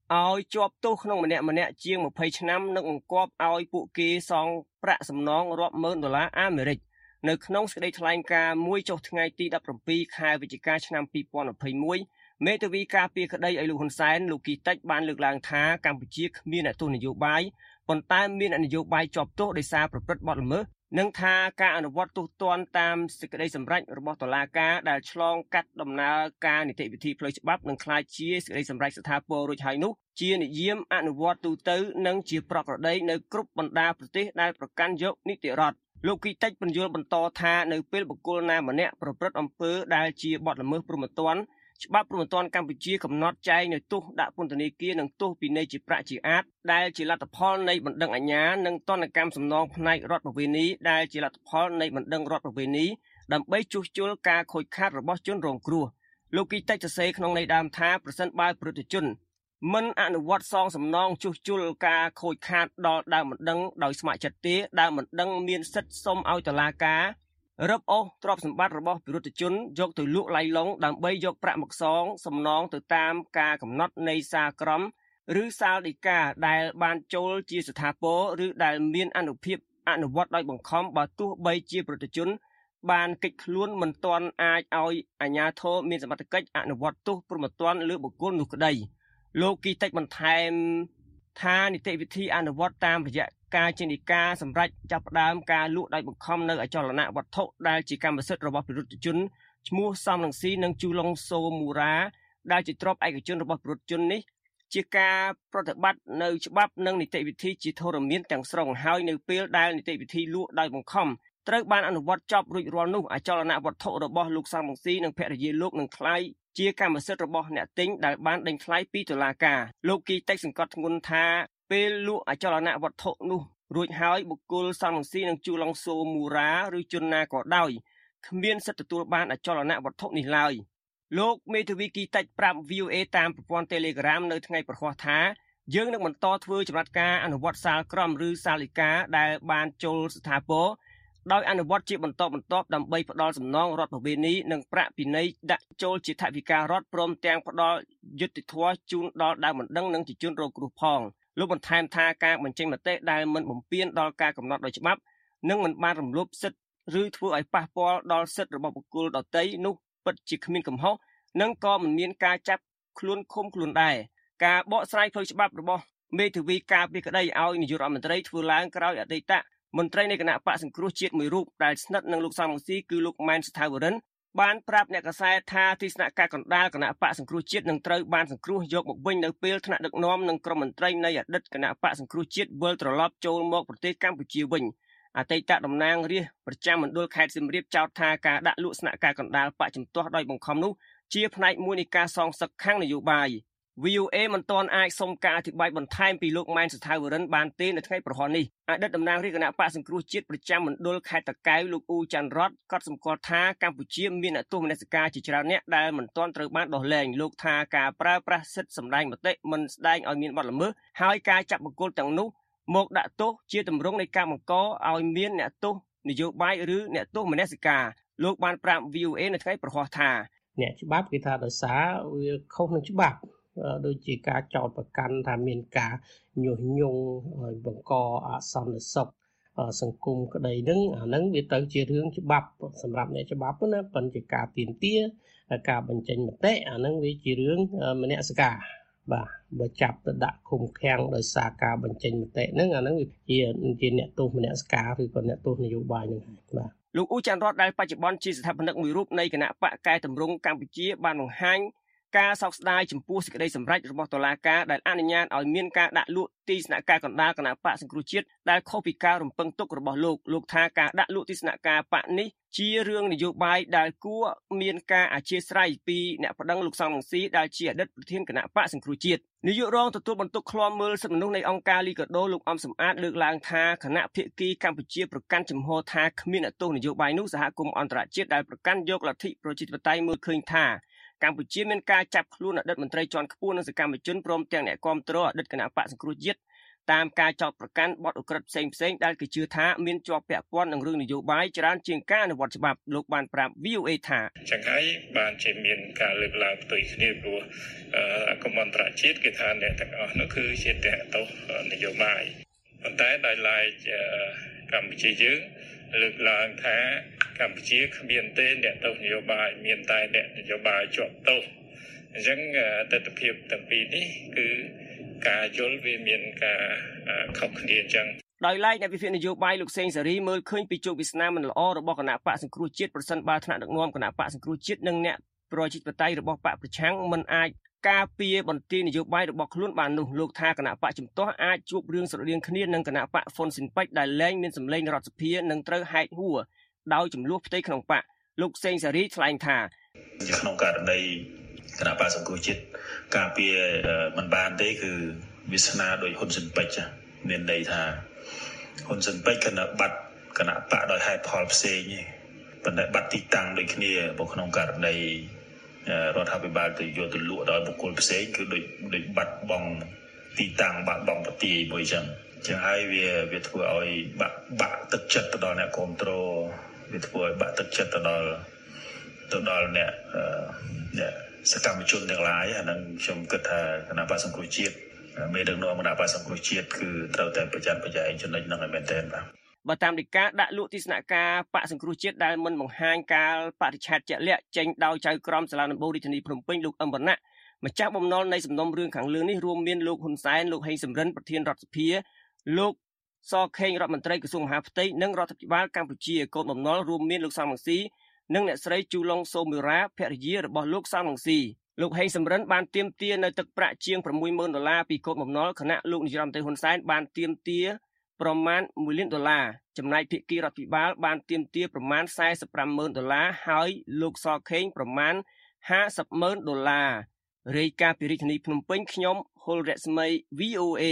ឲ្យជាប់ទោសក្នុងម្នាក់ម្នាក់ជាងยี่สิบឆ្នាំនិងបង្គាប់ឲ្យពួកគេសងប្រាក់សំណងរាប់ម៉ឺនដុល្លារអាមេរិកនៅក្នុងសេចក្តីថ្លែងការណ៍មួយចុះថ្ងៃទីseventeenខែវិច្ឆិកាឆ្នាំtwenty twenty-oneមេធាវីការពារក្តីឲ្យលោកហ៊ុនសែនលោកគីតិចបានលើកឡើងថាកម្ពុជាគ្មានអ្នកទោសនយោបាយប៉ុន្តែមាននយោបាយជាប់ទោសដោយសារប្រព្រឹត្តបទល្មើសនិងថាការអនុវត្តទោសទណ្ឌតាមសេចក្តីសម្រេចរបស់តុលាការដែលឆ្លងកាត់ដំណើរការនីតិវិធីផ្លូវច្បាប់និងក្លាយជាសេចក្តីសម្រេចស្ថាពររួចហើយនោះជានិយមអនុវត្តទូទៅនិងជាប្រក្រតីនៅគ្រប់បណ្ដាប្រទេសដែលប្រកាន់យកនីតិរដ្ឋលោកគីតិចបញ្យល់បន្តថានៅពេលបុគ្គលណាម្នាក់ប្រព្រឹត្តអំពើដែលជាបទល្មើសព្រហ្មទណ្ឌច្បាប់ព្រហ្មទណ្ឌកម្ពុជាកំណត់ចែងនៅទោសដាក់ពន្ធនាគារនិងទោសពិន័យជាប្រាក់ជាអាតដែលជាលទ្ធផលនៃបណ្ដឹងអាជ្ញានិងទណ្ឌកម្មសំណងផ្នែករដ្ឋប្រវេណីដែលជាលទ្ធផលនៃបណ្ដឹងរដ្ឋប្រវេណីដើម្បីជួសជុលការខូចខាតរបស់ជនរងគ្រោះលោកគីតិចសរសេរក្នុងន័យដើមថាប្រសិនបើប្រតិជនមិនអនុវត្តសងសំណងជួសជុលការខូចខាតដល់ដើមបណ្ដឹងដោយស្ម័គ្រចិត្តទេដើមបណ្ដឹងមានសិទ្ធិសុំឲ្យតុលាការរឹបអូសទ្រព្យសម្បត្តិរបស់ពិរុទ្ធជនយកទៅលក់ឡៃឡុងដើម្បីយកប្រាក់មកសងសំណងទៅតាមការកំណត់នៃសាលក្រមឬសាលដីកាដែលបានចូលជាស្ថាពរឬដែលមានអនុភាពអនុវត្តដោយបង្ខំបើទោះបីជាពិរុទ្ធជនបានកិច្ចខ្លួនមិនទាន់អាចឲ្យអាជ្ញាធរមានសមត្ថកិច្ចអនុវត្តទោសព្រហ្មទណ្ឌលើបុគ្គលនោះក្តីលោកគីតិចបន្ថែមថានីតិវិធីអនុវត្តតាមរយៈការចេញដីកាសម្រាប់ចាប់ផ្ដើមការលក់ដោយបង្ខំនៅអចលនវត្ថុដែលជាកម្មសិទ្ធិរបស់ពិរុទ្ធជនឈ្មោះសំរងស៊ីនិងជូឡុងសូមូរ៉ាដែលជាទ្រព្យឯកជនរបស់ពិរុទ្ធជននេះជាការប្រតិបត្តិនៅច្បាប់និងនីតិវិធីជាធរមានទាំងស្រុងហើយនៅពេលដែលនីតិវិធីលក់ដោយបង្ខំត្រូវបានអនុវត្តចប់រួចរាល់នោះអចលនវត្ថុរបស់លោកសំរងស៊ីនិងភរិយាលោកនឹងក្លាយជាកម្មសិទ្ធិរបស់អ្នកទិញដែលបានដេញថ្លៃពីតុលាការលោកគីតិចសង្កត់ធ្ងន់ថាពេលលក់អចលនវត្ថុនោះរួចហើយបុគ្គលសំរងស៊ីនិងជូឡុងសូមូរ៉ាឬជនណាក៏ដោយគ្មានសិទ្ធិទទួលបានអចលនវត្ថុនេះឡើយលោកមេធាវីគីតិចប្រាប់ V O A តាមប្រព័ន្ធ Telegram នៅថ្ងៃប្រហ័សថាយើងនឹងបន្តធ្វើចំណាត់ការអនុវត្តសាលក្រមឬសាលដីកាដែលបានចូលស្ថាពរដោយអនុវត្តជាបន្តបន្ទាប់ដើម្បីផ្ដល់សំណងរដ្ឋប្រវេណីនិងប្រាក់ពិន័យដាក់ចូលជាថវិការដ្ឋព្រមទាំងផ្ដល់យុត្តិធម៌ជូនដល់ដើមបណ្ដឹងនិងជាជនរងគ្រោះផងលោកបន្ថែមថាការបញ្ចេញមតិដែលមិនបំពានដល់ការកំណត់ដោយច្បាប់និងមិនបានរំលោភសិទ្ធិឬធ្វើឲ្យប៉ះពាល់ដល់សិទ្ធិរបស់បុគ្គលដទៃនោះពិតជាគ្មានកំហុសនិងក៏មិនមានការចាប់ខ្លួនឃុំខ្លួនដែរការបកស្រាយផ្លូវច្បាប់របស់មេធាវីការពារក្តីឲ្យនាយករដ្ឋមន្ត្រីធ្វើឡើងក្រោយអតីតមន្ត្រីនៃគណៈបកសង្គ្រោះជាតិមួយរូបដែលស្និទ្ធនឹងលោកសំរងស៊ីគឺលោកម៉ែនស្ថាវរិនបានប្រាប់អ្នកកាសែតថាទីស្នាក់ការកណ្ដាលគណៈបកសង្គ្រោះជាតិនឹងត្រូវបានសង្គ្រោះយកមកវិញនៅពេលថ្នាក់ដឹកនាំនិងក្រុមមន្ត្រីនៃអតីតគណៈបកសង្គ្រោះជាតិវិលត្រឡប់ចូលមកប្រទេសកម្ពុជាវិញអតីតតំណាងរាស្ត្រប្រចាំមណ្ឌលខេត្តសៀមរាបចោទថាការដាក់លក់ស្នាក់ការកណ្ដាលបកជំទាស់ដោយបង្ខំនោះជាផ្នែកមួយនៃការសងសឹកខាងនយោបាយ V O A មិនទាន់អាចសុំការអធិប្បាយបន្ថែមពីលោកម៉ែនស្ថាវរិនបានទេនៅថ្ងៃប្រហ័សនេះអតីតតំណាងរាស្ត្រគណៈបកសង្គ្រោះជាតិប្រចាំមណ្ឌលខេត្តតាកែវលោកអ៊ូច័ន្ទរតក៏សម្គាល់ថាកម្ពុជាមានអ្នកទោសមនសិការជាច្រើនអ្នកដែលមិនទាន់ត្រូវបានដោះលែងលោកថាការប្រើប្រាស់សិទ្ធិសម្ដែងមតិមិនស្ដែងឲ្យមានបទល្មើសហើយការចាប់បុគ្គលទាំងនោះមកដាក់ទោសជាទម្រង់នៃការបង្កឲ្យមានអ្នកទោសនយោបាយឬអ្នកទោសមនសិការលោកបានប្រាប់ V O A នៅថ្ងៃប្រហ័សថាអ្នកច្បាប់គេថាដោយសារវាខុសនឹងច្បាប់ដូចជាការចោទប្រកាន់ថាមានការញុះញង់ឲ្យបង្កអសន្តិសុខសង្គមក្តីហ្នឹងអាហ្នឹងវាទៅជារឿងច្បាប់សម្រាប់អ្នកច្បាប់ណាប៉ុន្តែការទាមទារការបញ្ចេញមតិអាហ្នឹងវាជារឿងមនសិការបាទបើចាប់ទៅដាក់ឃុំឃាំងដោយសារការបញ្ចេញមតិហ្នឹងអាហ្នឹងវាជាជាអ្នកទោសមនសិការឬក៏អ្នកទោសនយោបាយហ្នឹងបាទលោកអ៊ូច័ន្ទរតដែលបច្ចុប្បន្នជាស្ថាបនិកមួយរូបនៃគណៈបកកែតម្រង់កម្ពុជាបានបង្ហាញការសោកស្ដាយចំពោះសេចក្តីសម្រេចរបស់តុលាការដែលអនុញ្ញាតឲ្យមានការដាក់លក់ទីស្នាក់ការកណ្ដាលគណៈបកសង្គ្រោះជាតិដែលខុសពីការរំពឹងទុករបស់លោកលោកថាការដាក់លក់ទីស្នាក់ការបកនេះជារឿងនយោបាយដែលគួរមានការអធ្យាស្រ័យពីអ្នកប្តឹងលោកសំរងស៊ីដែលជាអតីតប្រធានគណៈបកសង្គ្រោះជាតិនាយករងទទួលបន្ទុកឃ្លាំមើលសិទ្ធិមនុស្សនៃអង្គការលីកាដូលោកអំសំអាតលើកឡើងថាគណៈភាគីកម្ពុជាប្រកាន់ជំហរថាគ្មានអតុនយោបាយនោះសហគមន៍អន្តរជាតិដែលប្រកាន់យកលទ្ធិប្រជាធិបតេយ្យមើលឃើញថាកម្ពុជាមានការចាប់ខ្លួនអតីតមន្ត្រីជាន់ខ្ពស់និងសកម្មជនព្រមទាំងអ្នកគាំទ្រអតីតគណៈបកសង្គ្រោះជាតិតាមការចោទប្រកាន់បទឧក្រិដ្ឋផ្សេងផ្សេងដែលគេជឿថាមានជាប់ពាក់ព័ន្ធនឹងរឿងនយោបាយច្រើនជាងការអនុវត្តច្បាប់លោកបានប្រាប់ V O A ថាចឹងហើយបានជាមានការលើកឡើងផ្ទុយគ្នាព្រោះគមន្តរជាតិគេថាអ្នកទាំងអស់នោះគឺជាតេតោនយោបាយប៉ុន្តែដោយឡែកកម្ពុជាយើងលើកឡើងថាកម្ពុជាគ្មានទេអ្នកទោសនយោបាយមានតែអ្នកនយោបាយជាប់ទោសអញ្ចឹងទស្សនវិជ្ជាទាំងពីរនេះគឺការយល់វាមានការខុសគ្នាអញ្ចឹងដោយឡែកអ្នកវិភាគនយោបាយលោកសេងសេរីមើលឃើញពីជោគវាសនាមិនល្អរបស់គណៈបកសង្គ្រោះជាតិប្រសិនបើថ្នាក់ដឹកនាំគណៈបកសង្គ្រោះជាតិនិងអ្នកប្រជាធិបតេយ្យរបស់បកប្រឆាំងមិនអាចការពារបន្ទាយនយោបាយរបស់ខ្លួនបាននោះលោកថាគណៈបកជំទាស់អាចជួបរឿងស្រដៀងគ្នានឹងគណៈបកហ៊ុនស៊ិនប៉ិចដែលលែងមានសម្លេងរដ្ឋសភានិងត្រូវហែកហួរដោយចំនួនផ្ទៃក្នុងបកលោកសេងសេរីថ្លែងថាក្នុងករណីគណៈបកសង្គ្រោះជាតិការពារមិនបានទេគឺវាសនាដោយហ៊ុនស៊ិនប៉ិចមានន័យថាហ៊ុនស៊ិនប៉ិចគណៈបាត់គណៈបកដោយហេតុផលផ្សេងទេប៉ុន្តែបាត់ទីតាំងដូចគ្នាក្នុងករណីរដ្ឋាភិបាលទៅយកទៅលក់ដោយបុគ្គលផ្សេងគឺដូចដូចបាត់បង់ទីតាំងបាត់បង់ប្រតិមួយចឹងចឹងហើយវាវាធ្វើឲ្យបាក់បាក់ទឹកចិត្តទៅដល់អ្នកគ្រប់គ្រងវាធ្វើឲ្យបាក់ទឹកចិត្តទៅដល់ទៅដល់អ្នកអ្នកសកម្មជនទាំងឡាយអានឹងខ្ញុំគិតថាគណៈបក្សសង្គ្រោះជាតិមេដឹកនាំគណៈបក្សសង្គ្រោះជាតិគឺត្រូវតែប្រចាំប្រជែងចំណុចហ្នឹងឲ្យមែនទែនបាទបើតាមដីកាដាក់លក់ទីស្នាក់ការបកសង្គ្រោះជាតិដែលមិនបង្ហាញការបរិច្ឆេទជាក់លាក់ចេញដោយចៅក្រមសាលាដំបូងរាជធានីភ្នំពេញលោកអឹមវណ្ណៈម្ចាស់បំណុលនៃសំណុំរឿងខាងលើនេះរួមមានលោកហ៊ុនសែនលោកហេងសំរិនប្រធានរដ្ឋសភាលោកសខេងរដ្ឋមន្ត្រីក្រសួងមហាផ្ទៃនិងរដ្ឋាភិបាលកម្ពុជាកូនបំណុលរួមមានលោកសំរងស៊ីនិងអ្នកស្រីជូឡុងសូមីរ៉ាភរិយារបស់លោកសំរងស៊ីលោកហេងសំរិនបានទាមទារនៅទឹកប្រាក់ជាង ប្រាំមួយម៉ឺន ដុល្លារពីកូនបំណុលខណៈលោកនាយរដ្ឋមន្ត្រីហ៊ុនសែនបានទាមទារប្រមាណមួយលានដុល្លារចំណែកភាគីរដ្ឋាភិបាលបានទាមទារប្រមាណសែសិបប្រាំម៉ឺនដុល្លារហើយលោកសខេងប្រមាណហាសិបម៉ឺនដុល្លាររាយការណ៍ពីរាជធានីភ្នំពេញខ្ញុំហុលរស្មី V O A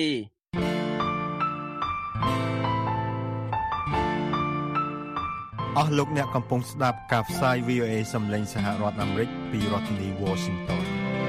អស់លោកអ្នកកំពុងស្ដាប់ការផ្សាយ V O A សំឡេងសហរដ្ឋអាមេរិកពីរដ្ឋធានី Washington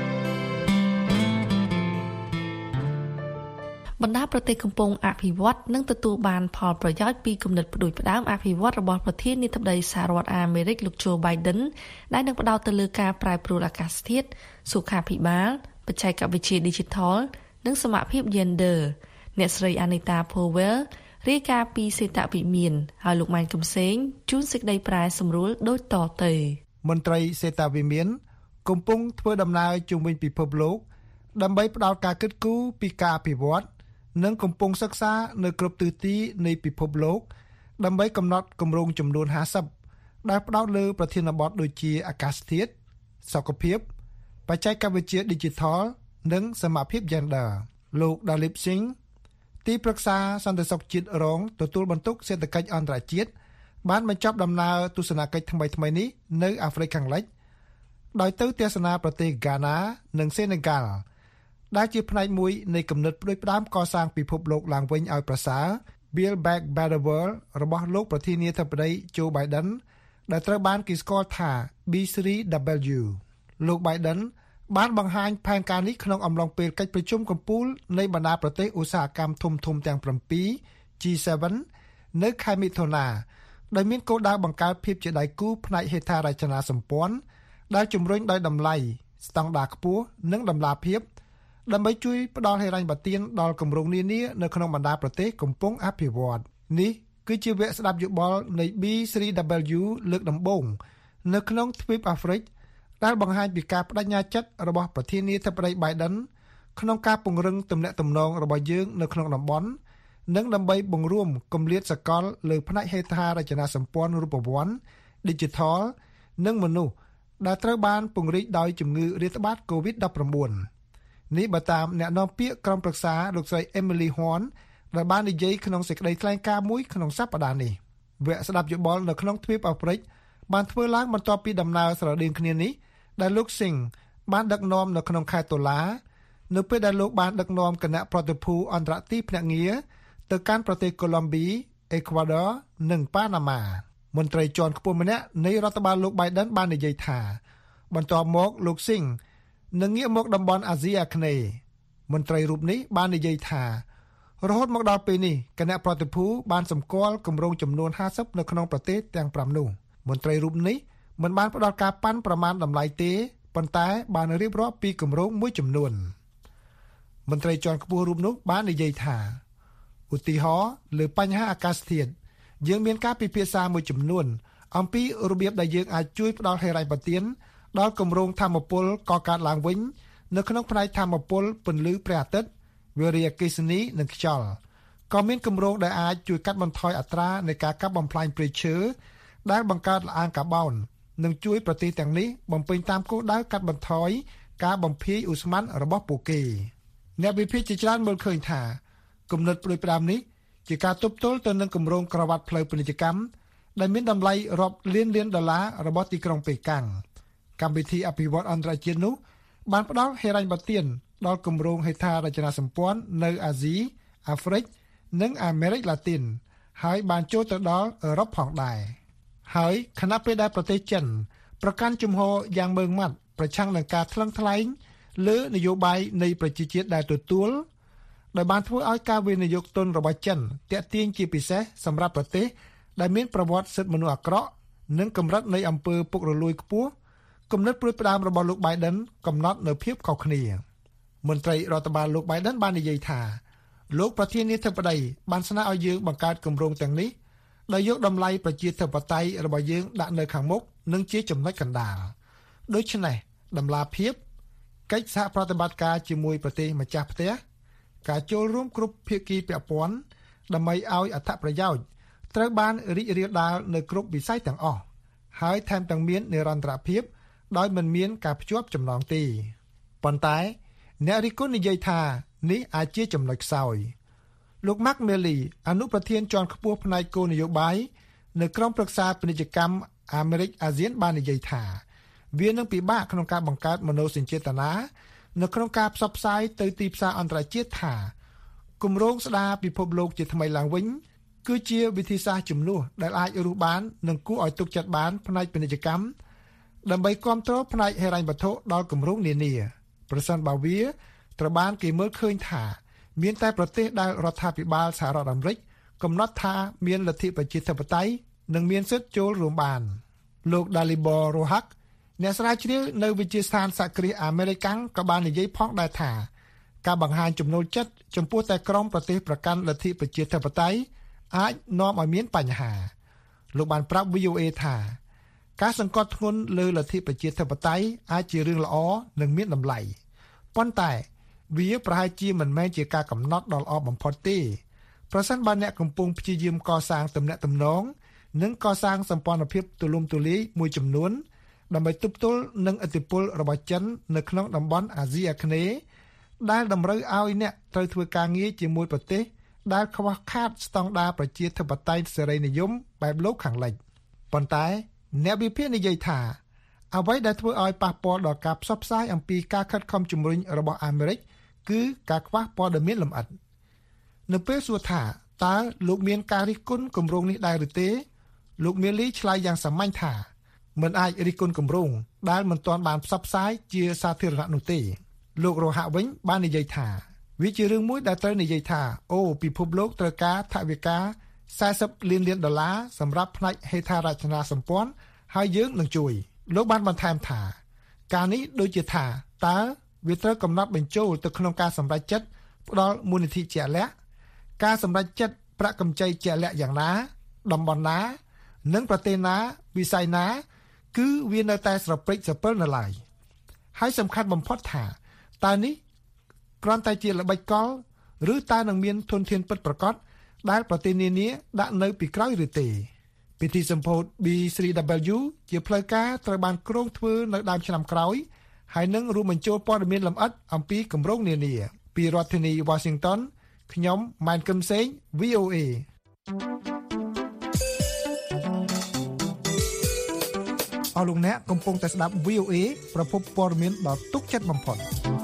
បណ្ដាប្រទេសកំពុងអភិវឌ្ឍនិងទទួលបានផលប្រយោជន៍ពីគំនិតផ្ដួចផ្ដើមអភិវឌ្ឍរបស់ប្រធានាធិបតីសហរដ្ឋអាមេរិកលោក Joe Biden ដែលនឹងផ្ដោតទៅលើការប្រែប្រួលអាកាសធាតុសុខាភិបាលបច្ចេកវិទ្យា Digital និងសមភាព Gender អ្នកស្រី Anita Powell រាយការណ៍ពីសេតវិមានហើយលោកម៉ែនកំសែងជួនសេចក្តីប្រែសម្រួលដូចតទៅមន្ត្រីសេតវិមានកំពុងធ្វើដំណើរជុំវិញពិភពលោកដើម្បីផ្ដល់ការគិតគូរពីការអភិវឌ្ឍនិងកំពុងសិក្សានៅគ្រប់ទិសទីនៃពិភពលោកដើម្បីកំណត់គម្រោងចំនួនហាសិបដែលផ្ដោតលើប្រធានបទដូចជាអាកាសធាតុសុខភាពបច្ចេកវិទ្យា Digital និងសមភាព Gender លោក Dalip Singh ទីប្រឹក្សាសន្តិសុខជាតិរងទទួលបន្ទុកសេដ្ឋកិច្ចអន្តរជាតិបានបញ្ចប់ដំណើរទស្សនកិច្ចថ្មីៗនេះនៅអាហ្វ្រិកខាងលិចដោយទៅទស្សនាប្រទេសហ្គាណានិងសេនេហ្គាល់ដែលជាផ្នែកមួយនៃគំនិតផ្ដួចផ្ដើមកសាងពិភពលោកឡើងវិញឲ្យប្រសើរ Build Back Better World របស់លោកប្រធានាធិបតី Joe Biden ដែលត្រូវបានគេស្គាល់ថា B 3 W លោក Biden បានបង្ហាញផែនការនេះក្នុងអំឡុងពេលកិច្ចប្រជុំកំពូលនៃបណ្ដាប្រទេសឧស្សាហកម្មធំៗទាំង7 G 7 នៅខែមិថុនាដោយមានគោលដៅបង្កើតភាពជាដៃគូផ្នែកហេដ្ឋារចនាសម្ព័ន្ធដែលជំរុញដោយតម្លៃស្តង់ដារខ្ពស់និងតម្លាភាពដើម្បីជួយផ្ដល់ហិរញ្ញប្បទានដល់គម្រោងនានានៅក្នុងបណ្ដាប្រទេសកំពុងអភិវឌ្ឍនេះគឺជាវគ្គស្ដាប់យោបល់នៃ B 3 W លើកដំបូងនៅក្នុងទ្វីបអាហ្វ្រិកដែលបង្ហាញពីការបដិញ្ញាចិត្តរបស់ប្រធានាធិបតី Biden ក្នុងការពង្រឹងទំនាក់ទំនងរបស់យើងនៅក្នុងតំបន់និងដើម្បីបង្រួមគម្លាតសកលលើផ្នែកហេដ្ឋារចនាសម្ព័ន្ធរូបវ័ន្ត Digital និងមនុស្សដែលត្រូវបានពង្រីកដោយជំងឺរាតត្បាត កូវីដ ដប់ប្រាំបួន នេះបើតាមអ្នកនាំពាក្យក្រុមប្រឹក្សាលោកស្រី Emily Horn ដែលបាននិយាយក្នុងសេចក្តីថ្លែងការណ៍មួយក្នុងសប្តាហ៍នេះវគ្គស្ដាប់យោបល់នៅក្នុងទ្វីបអាហ្វ្រិកបានធ្វើឡើងបន្ទាប់ពីដំណើរស្រដៀងគ្នានេះដែលលោក Singh បានដឹកនាំនៅក្នុងខែតុលានៅពេលដែលលោកបានដឹកនាំគណៈប្រតិភូអន្តរជាតិភ្នាក់ងារទៅកាន់ប្រទេសកូឡុំប៊ី អេក្វាដ័រនិងប៉ាណាម៉ាមន្ត្រីជាន់ខ្ពស់ម្នាក់នៃរដ្ឋបាលលោក Biden បាននិយាយថាបន្ទាប់មកលោក Singh នឹងងាកមកតំបន់អាស៊ីអាគ្នេយ៍មន្ត្រីរូបនេះបាននិយាយថារហូតមកដល់ពេលនេះគណៈប្រតិភូបានសម្គាល់គម្រោងចំនួនហាសិបនៅក្នុងប្រទេសទាំងប្រាំនោះមន្ត្រីរូបនេះមិនបានផ្ដល់ការប៉ាន់ប្រមាណតម្លៃទេប៉ុន្តែបានរៀបរាប់ពីគម្រោងមួយចំនួនមន្ត្រីជាន់ខ្ពស់រូបនោះបាននិយាយថាឧទាហរណ៍លើបញ្ហាអាកាសធាតុយើងមានការពិភាក្សាមួយចំនួនអំពីរបៀបដែលយើងអាចជួយផ្ដល់ហិរញ្ញប្បទានដល់គម្រោងថាមពលកកើតឡើងវិញនៅក្នុងផ្នែកថាមពលពន្លឺព្រះអាទិត្យវារីអគ្គិសនីនិងខ្យល់ក៏មានគម្រោងដែលអាចជួយកាត់បន្ថយអត្រានៃការកាប់បំផ្លាញព្រៃឈើដែលបង្កើតល្អាងកាបូននិងជួយប្រទេសទាំងនេះបំពេញតាមគោលដៅកាត់បន្ថយការបំភាយឧស្ម័នរបស់ពួកគេអ្នកវិភាគជាច្រើនមើលឃើញថាគំនិតផ្ដួចផ្ដើមនេះជាការទប់ទល់ទៅនឹងគម្រោងក្រវ៉ាត់ផ្លូវពាណិជ្ជកម្មដែលមានតម្លៃរាប់លានលានដុល្លាររបស់ទីក្រុងប៉េកាំងកម្មវិធីអភិវឌ្ឍអន្តរជាតិនោះបានផ្ដល់ហិរញ្ញប្បទានដល់គម្រោងហេដ្ឋារចនាសម្ព័ន្ធនៅអាស៊ីអាហ្វ្រិកនិងអាមេរិកឡាទីនហើយបានចូលទៅដល់អឺរ៉ុបផងដែរហើយខណៈពេលដែលប្រទេសចិនប្រកាន់ជំហរយ៉ាងម៉ឺងម៉ាត់ប្រឆាំងនឹងការថ្លឹងថ្លែងលើនយោបាយនៃប្រជាជាតិដែលទទួលដោយបានធ្វើឲ្យការវិនិយោគទុនរបស់ចិនទាក់ទាញជាពិសេសសម្រាប់ប្រទេសដែលមានប្រវត្តិសិទ្ធិមនុស្សអាក្រក់និងកម្រិតនៃអំពើពុករលួយខ្ពស់គំនិតព្រួយផ្ដើមរបស់លោក Biden កំណត់នៅភាពខុសគ្នាមន្ត្រីរដ្ឋបាលលោក Biden បាននិយាយថាលោកប្រធានាធិបតីបានស្នើឲ្យយើងបង្កើតគម្រោងទាំងនេះដោយយកតម្លៃប្រជាធិបតេយ្យរបស់យើងដាក់នៅខាងមុខនិងជាចំណុចកណ្ដាលដូច្នេះតម្លាភាពកិច្ចសហប្រតិបត្តិការជាមួយប្រទេសម្ចាស់ផ្ទះការចូលរួមគ្រប់ភាគីពាក់ព័ន្ធដើម្បីឲ្យអត្ថប្រយោជន៍ត្រូវបានរីករាលដាលនៅគ្រប់វិស័យទាំងអស់ហើយថែមទាំងមាននិរន្តរភាពដោយមិនមានការភ្ជាប់ចំណងទេប៉ុន្តែអ្នករិះគន់និយាយថានេះអាចជាចំណុចខ្សោយលោក Mark Milley អនុប្រធានជាន់ខ្ពស់ផ្នែកគោលនយោបាយនៅក្រុមប្រឹក្សាពាណិជ្ជកម្មអាមេរិកអាស៊ានបាននិយាយថាវានឹងពិបាកក្នុងការបង្កើតមនោសញ្ចេតនានៅក្នុងការផ្សព្វផ្សាយទៅទីផ្សារអន្តរជាតិថាគម្រោងស្ដារពិភពលោកជាថ្មីឡើងវិញគឺជាវិធីសាស្ត្រជំនួសដែលអាចរស់បាននិងគួរឲ្យទុកចិត្តបានផ្នែកពាណិជ្ជកម្មដើម្បីគ្រប់គ្រងផ្នែកហិរញ្ញវត្ថុដល់គម្រោងនានាប្រសិនបើវាត្រូវបានគេមើលឃើញថាមានតែប្រទេសដែលរដ្ឋាភិបាលសហរដ្ឋអាមេរិកកំណត់ថាមានលទ្ធិប្រជាធិបតេយ្យនិងមានសិទ្ធិចូលរួមបានលោក Dalibor Rohak អ្នកស្រាវជ្រាវនៅវិទ្យាស្ថានសហគ្រាសអាមេរិកក៏បាននិយាយផងដែរថាការបង្ហាញចំណូលចិត្តចំពោះតែក្រុមប្រទេសប្រកាន់លទ្ធិប្រជាធិបតេយ្យអាចនាំឲ្យមានបញ្ហាលោកបានប្រាប់ វី អូ អេ ថាការសង្កត់ធ្ងន់លើលទ្ធិប្រជាធិបតេយ្យអាចជារឿងល្អនិងមានតម្លៃប៉ុន្តែវាប្រហែលជាមិនមែនជាការកំណត់ដ៏ល្អបំផុតទេប្រសិនបើអ្នកកំពុងព្យាយាមកសាងទំនាក់ទំនងនិងកសាងសម្ព័ន្ធភាពទូលំទូលាយមួយចំនួនដើម្បីទប់ទល់នឹងឥទ្ធិពលរបស់ចិននៅក្នុងតំបន់អាស៊ីអាគ្នេយ៍ដែលតម្រូវឲ្យអ្នកត្រូវធ្វើការងារជាមួយប្រទេសដែលខ្វះខាតស្តង់ដារប្រជាធិបតេយ្យសេរីនិយមបែបលោកខាងលិចប៉ុន្តែអ្នកវិភាគនិយាយថាអ្វីដែលធ្វើឲ្យប៉ះពាល់ដល់ការផ្សព្វផ្សាយអំពីការខិតខំជំរុញរបស់អាមេរិកគឺការខ្វះព័ត៌មានលម្អិតនៅពេលសួរថាតើលោកមានការរិះគន់គម្រោងនេះដែរឬទេលោក Milley ឆ្លើយយ៉ាងសាមញ្ញថាមិនអាចរិះគន់គម្រោងដែលមិនទាន់បានផ្សព្វផ្សាយជាសាធារណៈនោះទេលោករហ័កវិញបាននិយាយថាវាជារឿងមួយដែលត្រូវនិយាយថាអូពិភពលោកត្រូវការថវិកាសែសិបលានលានដុល្លារសម្រាប់ផ្នែកហេដ្ឋារចនាសម្ព័ន្ធហើយយើងនឹងជួយលោកបានបន្ថែមថាការនេះដូចជាថាតើវាត្រូវកំណត់បញ្ចូលទៅក្នុងការសម្រេចចិត្តផ្ដល់មូលនិធិជាក់លាក់ការសម្រេចចិត្តប្រាក់កម្ចីជាក់លាក់យ៉ាងណាតំបន់ណានិងប្រទេសណាវិស័យណាគឺវានៅតែស្រព្រិចស្រពិលនៅឡើយហើយសំខាន់បំផុតថាតើនេះគ្រាន់តែជាល្បិចកលឬតើនឹងមានធនធានពិតប្រាកដដែលប្រទេសនានាដាក់នៅពីក្រោយឬទេពិធីសម្ពោធ ប៊ី ទ្រី ដប៊ែលយូ ជាផ្លូវការត្រូវបានគ្រោងធ្វើនៅដើមឆ្នាំក្រោយហើយនឹងរួមបញ្ចូលព័ត៌មានលម្អិតអំពីគម្រោងនានាពីរដ្ឋធានី Washington ខ្ញុំម៉ែនកឹមសេង វី អូ អេ អស់លោកអ្នកកំពុងតែស្ដាប់ វី អូ អេ ប្រភពព័ត៌មានដ៏ទុកចិត្តបំផុត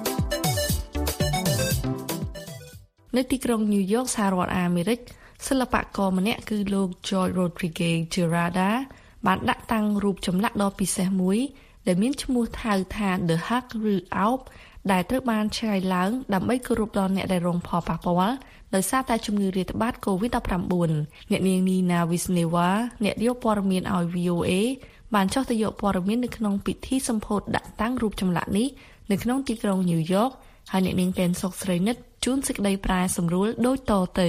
នៅទីក្រុងញូវយ៉កសហរដ្ឋអាមេរិកសិល្បករម្នាក់គឺលោក George Rodriguez Gerada បានដាក់តាំងរូបចម្លាក់ដ៏ពិសេសមួយដែលមានឈ្មោះថៅថា The Hug ឬ Alp ដែលត្រូវបានឆ្លៃឡើងដើម្បីគោរពដល់អ្នកដែលរងផលប៉ះពាល់ដោយសារតែជំងឺរាតត្បាត កូវីដ ដប់ប្រាំបួន អ្នកនាង Nina Wisnewa អ្នកយកព័ត៌មានឲ្យ វី អូ អេ បានចុះទៅយកព័ត៌មាននៅក្នុងពិធីសម្ពោធដាក់តាំងរូបចម្លាក់នេះនៅក្នុងទីក្រុង New York ហើយអ្នកនាងតែនសុកស្រីនិតជូនសេចក្តីប្រែសម្រួលដូចតទៅ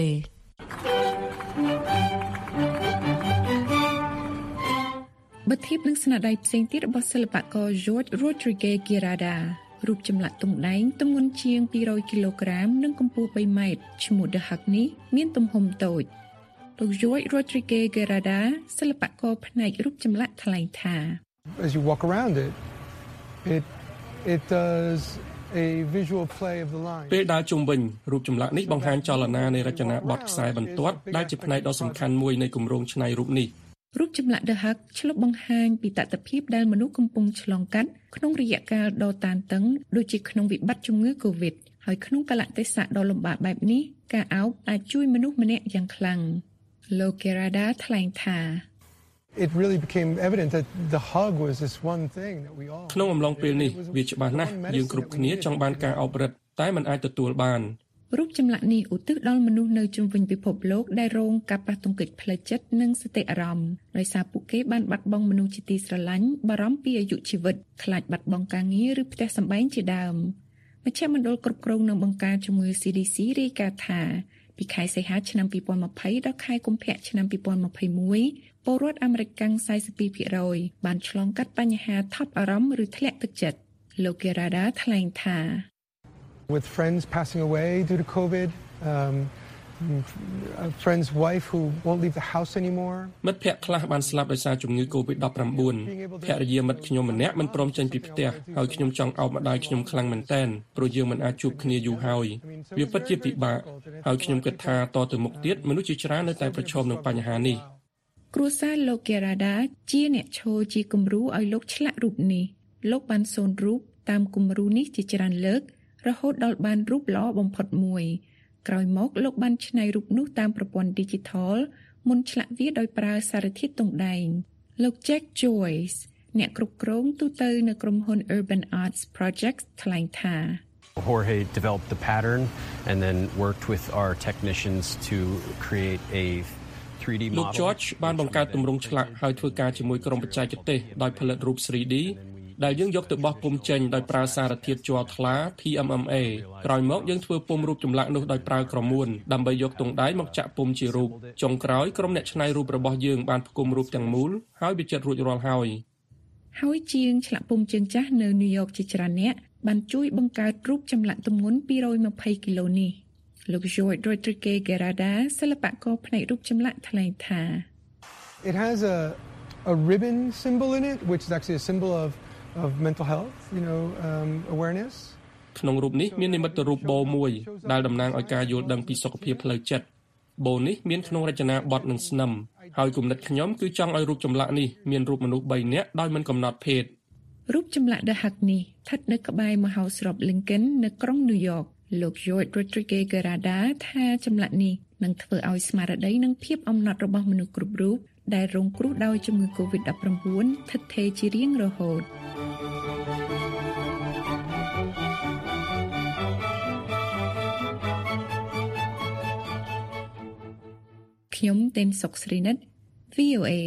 បទធៀបនឹងស្នាដៃផ្សេងទៀតរបស់សិល្បករ Jorge Rodriguez Guirada រូបចម្លាក់ទង់ដែងទម្ងន់ជាងពីររយគីឡូក្រាមនិងកម្ពស់បីម៉ែត្រឈ្មោះ The Hug នេះមានទំហំតូចលោក Jorge Rodriguez Guirada សិល្បករផ្នែករូបចម្លាក់ថ្លែងថា As you walk around it it it does a visual play of the line ពេលដើរជុំវិញរូបចម្លាក់នេះបង្ហាញចលនានៃរចនាបថខ្សែបន្ទាត់ដែលជាផ្នែកដ៏សំខាន់មួយនៃគម្រោងច្នៃរូបនេះរូបចម្លាក់ The Hug ឆ្លុះបង្ហាញពីតថភាពដែលមនុស្សកំពុងឆ្លងកាត់ក្នុងរយៈកាលដ៏តានតឹងដូចជាក្នុងវិបត្តិជំងឺ Covid ហើយក្នុងកាលៈទេសៈដ៏លំបាកបែបនេះការអោបអាចជួយមនុស្សម្នាក់យ៉ាងខ្លាំងលោក Guirada ថ្លែងថា It really became evident that the hug was this one thing that we all ក្នុងអំឡុងពេលនេះវាច្បាស់ណាស់យើងគ្រប់គ្នាចង់បានការអោបរឹតតែมันអាចទទួលបានរូបចម្លាក់នេះឧទ្ទិសដល់មនុស្សនៅជុំវិញពិភពលោកដែលរងការប៉ះទង្គិចផ្លូវចិត្តនិងសតិអារម្មណ៍ដោយសារពួកគេបានបាត់បង់មនុស្សជាទីស្រឡាញ់បារម្ភពីអាយុជីវិតខ្លាចបាត់បង់ការងារឬផ្ទះសម្បែងជាដើមមជ្ឈមណ្ឌលគ្រប់គ្រងនិងបង្ការជំងឺ C D C រាយការណ៍ថាពីខែសីហាឆ្នាំពីរពាន់ម្ភៃដល់ខែកុម្ភៈឆ្នាំពីរពាន់ម្ភៃមួយពលរដ្ឋអាមេរិកកាំង สี่สิบពីរភាគរយ បានឆ្លងកាត់បញ្ហាថប់អារម្មណ៍ឬធ្លាក់ទឹកចិត្តលោក Guirada ថ្លែងថា With friends passing away due to COVID um a friend's wife who won't leave the house anymore មិត្តភ័ក្តិខ្លះបានស្លាប់ដោយសារជំងឺ កូវីដ ដប់ប្រាំបួន ភរិយាមិត្តខ្ញុំម្នាក់មិនព្រមចេញពីផ្ទះហើយខ្ញុំចង់អោបម្ដាយខ្ញុំខ្លាំងមែនទែនព្រោះយើងមិនអាចជួបគ្នាយូរហើយវាពិតជាពិបាកហើយខ្ញុំគិតថាតទៅមុខទៀតមនុស្សជាច្រើននៅតែប្រឈមនឹងបញ្ហានេះគ្រួសារលោក Guirada ជាអ្នកឈរជាគំរូឲ្យលោកឆ្លាក់រូបនេះលោកបានសូនរូបតាមគំរូនេះជាច្រើនលើករហូតដល់បានរូបល្អបំផុតមួយក្រោយមកលោកបានច្នៃរូបនោះតាមប្រព័ន្ធ Digital មុនឆ្លាក់វាដោយប្រើសារធាតុទង់ដែងលោក Jack Joyce អ្នកគ្រប់គ្រងទូទៅនៅក្រុមហ៊ុន Urban Arts Projects ថ្លែងថា Jorge developed the pattern and then worked with our technicians to create a three D model លោក George បានបង្កើតទម្រង់ឆ្លាក់ហើយធ្វើការជាមួយក្រុមបច្ចេកទេសដោយផលិតរូប three Dដែលយើងយកទៅបោះពុម្ពចេញដោយប្រើសារធាតុជ័រថ្លា P M M A ក្រោយមកយើងធ្វើពុម្ពរូបចម្លាក់នោះដោយប្រើក្រមួនដើម្បីយកទង់ដែងមកចាក់ពុម្ពជារូបចុងក្រោយក្រុមអ្នកច្នៃរូបរបស់យើងបានផ្គុំរូបទាំងមូលហើយវាជិតរួចរាល់ហើយហើយជាងឆ្លាក់ពុម្ពជើងចាស់នៅ New York ជាច្រើនអ្នកបានជួយបង្កើតរូបចម្លាក់ទម្ងន់ពីររយម្ភៃគីឡូនេះលោក Jorge Rodriguez Guirada សិល្បករផ្នែករូបចម្លាក់ថ្លែងថា It has a a ribbon symbol in it which is actually a symbol of of mental health you know um awareness ក្នុងរូបនេះមាននិមិត្តរូបបូមួយដែលតំណាងឲ្យការយល់ដឹងពីសុខភាពផ្លូវចិត្តបូនេះមានក្នុងរចនាបថនិងស្នឹមហើយគំនិតខ្ញុំគឺចង់ឲ្យរូបចម្លាក់នេះមានរូបមនុស្សបីនាក់ដោយមិនកំណត់ភេទរូបចម្លាក់ The Hug នេះស្ថិតនៅក្បែរមហោស្រព Lincoln នៅក្រុង New York លោក Jorge Rodriguez Guirada ថាចម្លាក់នេះនឹងធ្វើឲ្យស្មារតីនិងភាពអំណត់របស់មនុស្សគ្រប់រូបដែលរងគ្រោះដោយជំងឺ កូវីដ ដប់ប្រាំបួន ស្ថិតថេរជារៀងរហូតខ្ញុំទេនសុកស្រីនិត V O A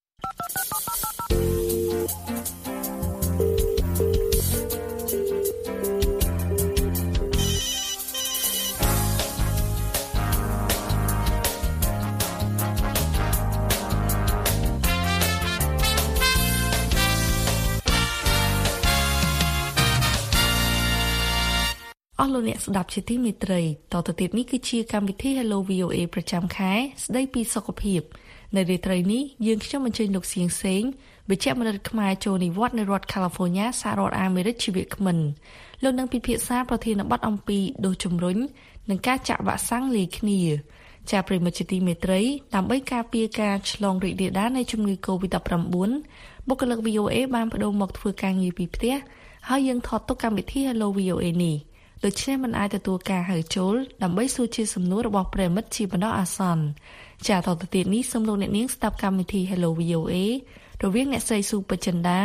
អស់លោកអ្នកស្ដាប់ជាទីមេត្រីតទៅទៀតនេះគឺជាកម្មវិធី Hello វី អូ អេ ប្រចាំខែស្ដីពីសុខភាពនៅរាត្រីនេះយើងខ្ញុំអញ្ជើញលោកសៀងសេងវិជ្ជបណ្ឌិតខ្មែរចូលនិវត្តន៍នៅរដ្ឋ California សហរដ្ឋអាមេរិកជាវាគ្មិនលោកនឹងពិភាក្សាប្រធានបទអំពីដូសជំរុញនិងការចាក់វ៉ាក់សាំងលាយគ្នាចាប្រិមត្តជាទីមេត្រីដើម្បីការពារការឆ្លងរីករាលដាលនៃជំងឺ កូវីដ ដប់ប្រាំបួន បុគ្គលិក វី អូ អេ បានបដូរមកធ្វើការងារពីផ្ទះហើយយើងថតទុកកម្មវិធី Hello វី អូ អេ នេះដូច្នេះមិនអាចទទួលការហៅចូលដើម្បីសួរជាសំណួររបស់ប្រិមិត្តជាបណ្ដោះអាសន្នចាតទៅទៀតនេះសូមលោកអ្នកនាងស្ដាប់កម្មវិធី Hello វី អូ អេ រវាងអ្នកស្រីស៊ូបចិន្តា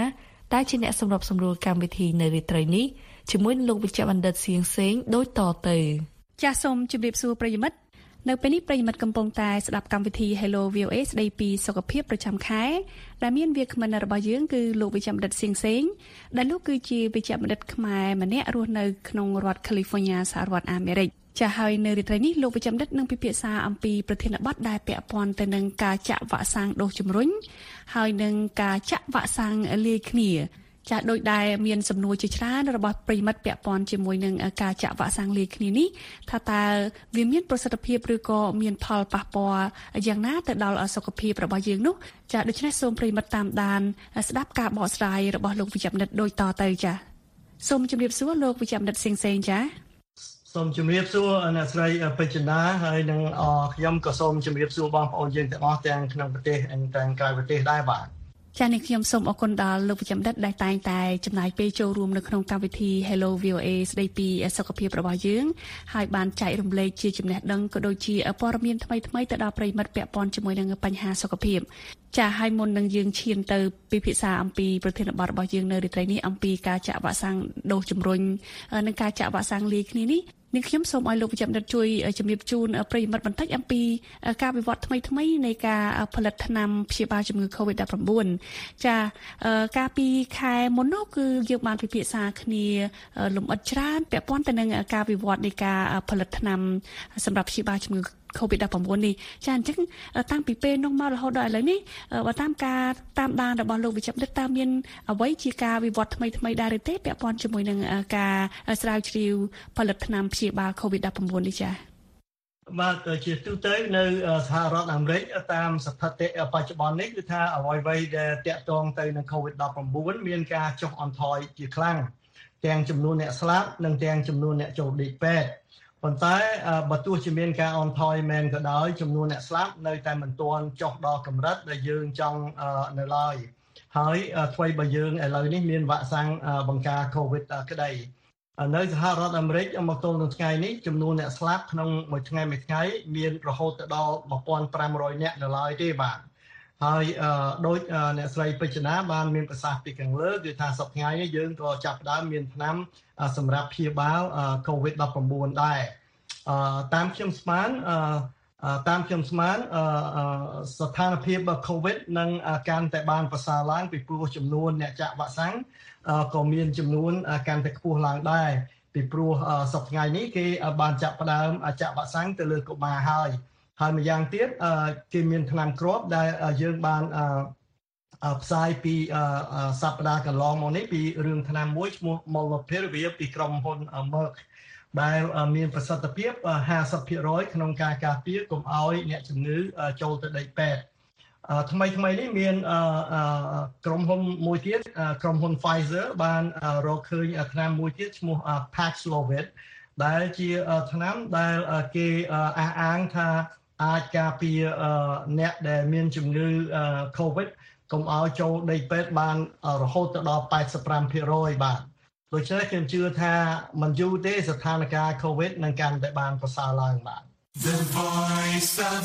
ដែលជាអ្នកសម្របសម្រួលកម្មវិធីនៅរាត្រីនេះជាមួយនឹងលោកវិជ្ជបណ្ឌិតសៀងសេងដូចតទៅចាសសូមជម្រាបសួរប្រិយមិត្តនៅពេលនេះប្រិយមិត្តកំពុងតែស្ដាប់កម្មវិធី Hello វី អូ เอ ស្ដីពីសុខភាពប្រចាំខែដែលមានវាគ្មិនរបស់យើងគឺលោកវិជ្ជបណ្ឌិតសៀងសេងដែលលោកគឺជាវិជ្ជបណ្ឌិតខ្មែរម្នាក់រស់នៅក្នុងរដ្ឋ California សហរដ្ឋអាមេរិកចាហើយនៅរាត្រីនេះលោកវិជ្ជបណ្ឌិតនឹងពិភាក្សាអំពីប្រធានបទដែលពាក់ព័ន្ធទៅនឹងការចាក់វ៉ាក់សាំងដូសជំរុញហើយនឹងការចាក់វ៉ាក់សាំងលាយគ្នាចាដោយដែលមានសំណួរជាច្រើនរបស់ប្រិយមិត្តពាក់ព័ន្ធជាមួយនឹងការចាក់វ៉ាក់សាំងលាយគ្នានេះថាតើវាមានប្រសិទ្ធភាពឬក៏មានផលប៉ះពាល់យ៉ាងណាទៅដល់សុខភាពរបស់យើងនោះចាដូច្នេះសូមប្រិយមិត្តតាមដានស្ដាប់ការបកស្រាយរបស់លោកវិជ្ជបណ្ឌិតដូចតទៅចាសូមជម្រាបសួរលោកវិជ្ជបណ្ឌិតសៀងសេងចាសូមជម្រាបសួរអ្នកស្រីពេជ្រណាហើយនឹងខ្ញុំក៏សូមជម្រាបសួរបងប្អូនយើងទាំងអស់ទាំងក្នុងប្រទេសនិងទាំងក្រៅប្រទេសដែរបាទចា៎នេះខ្ញុំសូមអរគុណដល់លោកវិជ្ជបណ្ឌិតដែលតែងតែចំណាយពេលចូលរួមនៅក្នុងកម្មវិធី Hello វី អូ เอ ស្ដីពីសុខភាពរបស់យើងហើយបានចែករំលែកជាចំណេះដឹងក៏ដូចជាព័ត៌មានថ្មីៗទៅដល់ប្រិយមិត្តពាក់ព័ន្ធជាមួយនឹងបញ្ហាសុខភាពចា៎ហើយមុននឹងយើងឈានទៅពិភាក្សាអំពីប្រធានបទរបស់យើងនៅរាត្រីនេះអំពីការចាក់វ៉ាក់សាំងដូសជំរុញនិងការចាក់វ៉ាក់សាំងលាយគ្នានេះនេះខ្ញុំសូមឲ្យលោកវិជ្ជបណ្ឌិតជួយជំរាបជូនប្រិយមិត្តបន្តិចអំពីការវិវត្តថ្មីៗនៃការផលិតថ្នាំព្យាបាលជំងឺ កូវីដ ដប់ប្រាំបួន ចាកាលពីខែមុននោះគឺយើងបានពិភាក្សាគ្នាលម្អិតច្រើនពាក់ព័ន្ធទៅនឹងការវិវត្តនៃការផលិតថ្នាំសម្រាប់ព្យាបាលជំងឺកូវីដ ដប់ប្រាំបួន នេះចាអញ្ចឹងតាំងពីពេលនោះមករហូតដល់ឥឡូវនេះបើតាមការតាមដានរបស់លោកវិជ្ជបណ្ឌិតតើមានអ្វីជាការវិវត្តថ្មីថ្មីដែរឬទេពាក់ព័ន្ធជាមួយនឹងការស្រាវជ្រាវផលិតថ្នាំព្យាបាលកូវីដ ដប់ប្រាំបួន នេះចាបាទជាទូទៅនៅសហរដ្ឋអាមេរិកតាមស្ថិតិបច្ចុប្បន្ននេះគឺថាអ្វីៗដែលតាក់ទងទៅនឹង កូវីដ ដប់ប្រាំបួន មានការចុះអន្ថយជាខ្លាំងទាំងចំនួនអ្នកស្លាប់និងទាំងចំនួនអ្នកចូលដេកពេទ្យប៉ុន្តែបើទោះជាមានការអន់ថយមែនក៏ដោយចំនួនអ្នកស្លាប់នៅតែមិនទាន់ចុះដល់កម្រិតដែលយើងចង់នៅឡើយហើយថ្មីបើយើងឥឡូវនេះមានវ៉ាក់សាំងបង្ការកូវីដក្តីនៅសហរដ្ឋអាមេរិកមកទល់នឹងថ្ងៃនេះចំនួនអ្នកស្លាប់ក្នុងមួយថ្ងៃមួយថ្ងៃមានរហូតដល់một nghìn năm trămនាក់នៅឡើយទេបាទហើយដោយអ្នកស្រីពេជ្រណាបានមានប្រសាសន៍ពីខាងលើគឺថាសប្តាហ៍ថ្ងៃនេះយើងក៏ចាប់ផ្ដើមមានថ្នាំសម្រាប់ព្យាបាលកូវីដ ដប់ប្រាំបួន ដែរតាមខ្ញុំស្មានតាមខ្ញុំស្មានស្ថានភាពកូវីដនឹងកាន់តែបានប្រសើរឡើងពីព្រោះចំនួនអ្នកចាក់វ៉ាក់សាំងក៏មានចំនួនកាន់តែខ្ពស់ឡើងដែរពីព្រោះសប្តាហ៍ថ្ងៃនេះគេបានចាប់ផ្ដើមចាក់វ៉ាក់សាំងទៅលើកុមារហើយហើយម្យ៉ាងទៀតគេមានថ្នាំគ្រាប់ដែលយើងបានផ្សាយពីសប្តាហ៍កន្លងមកនេះពីរឿងថ្នាំមួយឈ្មោះ Molnupiravir ពីក្រុមហ៊ុន Merck ដែលមានប្រសិទ្ធភាព ห้าสิบเปอร์เซ็นต์ ក្នុងការការពារកុំឲ្យអ្នកជំងឺចូលទៅដេកពេទ្យថ្មីថ្មីនេះមានក្រុមហ៊ុនមួយទៀតក្រុមហ៊ុន Pfizer បានរកឃើញថ្នាំមួយទៀតឈ្មោះ Paxlovid ដែលជាថ្នាំដែលគេអះអាងថាអាចការពារអ្នកដែលមានជំងឺ COVID កុំឲ្យចូលដេកពេទ្យបានរហូតដល់แปดสิบห้าเปอร์เซ็นต์ បាទដូច្នេះខ្ញុំជឿថាមិនយូរទេស្ថានភាព COVID នឹងកាន់តែបានប្រសើរឡើងបាទ The Voice of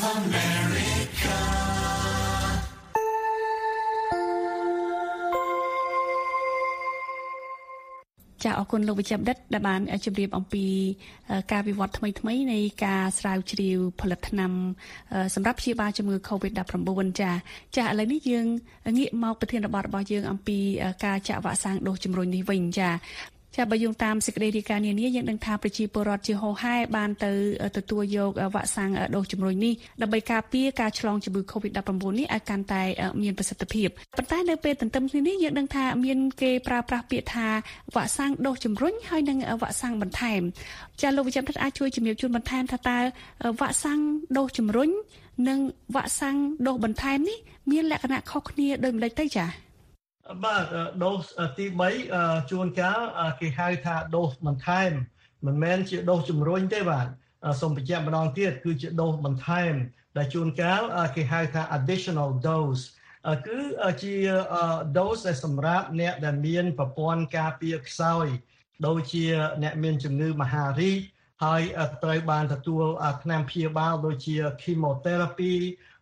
America ចាអរគុណលោកវិជ្ជបណ្ឌិតដែលបានជម្រាបអំពីការវិវត្តថ្មីថ្មីនៃការស្រាវជ្រាវផលិតថ្នាំសម្រាប់ព្យាបាលជំងឺ កូវីដ ដប់ប្រាំបួន ចាចាឥឡូវនេះយើងងាកមកប្រធានបទរបស់យើងអំពីការចាក់វ៉ាក់សាំងដូសជំរុញនេះវិញចាចាបើយោងតាមសេចក្តីរាយការណ៍នានាយើងដឹងថាប្រជាពលរដ្ឋជាហូរហែបានទៅទទួលយកវ៉ាក់សាំងដូសជំរុញនេះដើម្បីការពារការឆ្លងជំងឺ កូវីដ ដប់ប្រាំបួន នេះឲ្យកាន់តែមានប្រសិទ្ធភាពប៉ុន្តែនៅពេលទន្ទឹមគ្នានេះយើងដឹងថាមានគេប្រើប្រាស់ពាក្យថាវ៉ាក់សាំងដូសជំរុញហើយនិងវ៉ាក់សាំងបន្ថែមចាលោកវិជ្ជបណ្ឌិតអាចជួយជំរាបជូនបន្ថែមថាតើវ៉ាក់សាំងដូសជំរុញនិងវ៉ាក់សាំងដូសបន្ថែមនេះមានលក្ខណៈខុសគ្នាដូចម្តេចទៅចាបាទដូសទីបីជួនកាលគេហៅថាដូសបន្ថែមមិនមែនជាដូសជំរុញទេបាទសូមបញ្ជាក់ម្ដងទៀតគឺជាដូសបន្ថែមដែលជួនកាលគេហៅថា additional dose គឺជា dose ដែលសម្រាប់អ្នកដែលមានប្រព័ន្ធការពារខ្សោយដូចជាអ្នកមានជំងឺមហារីកហើយត្រូវបានទទួលថ្នាំព្យាបាលដូចជា chemotherapy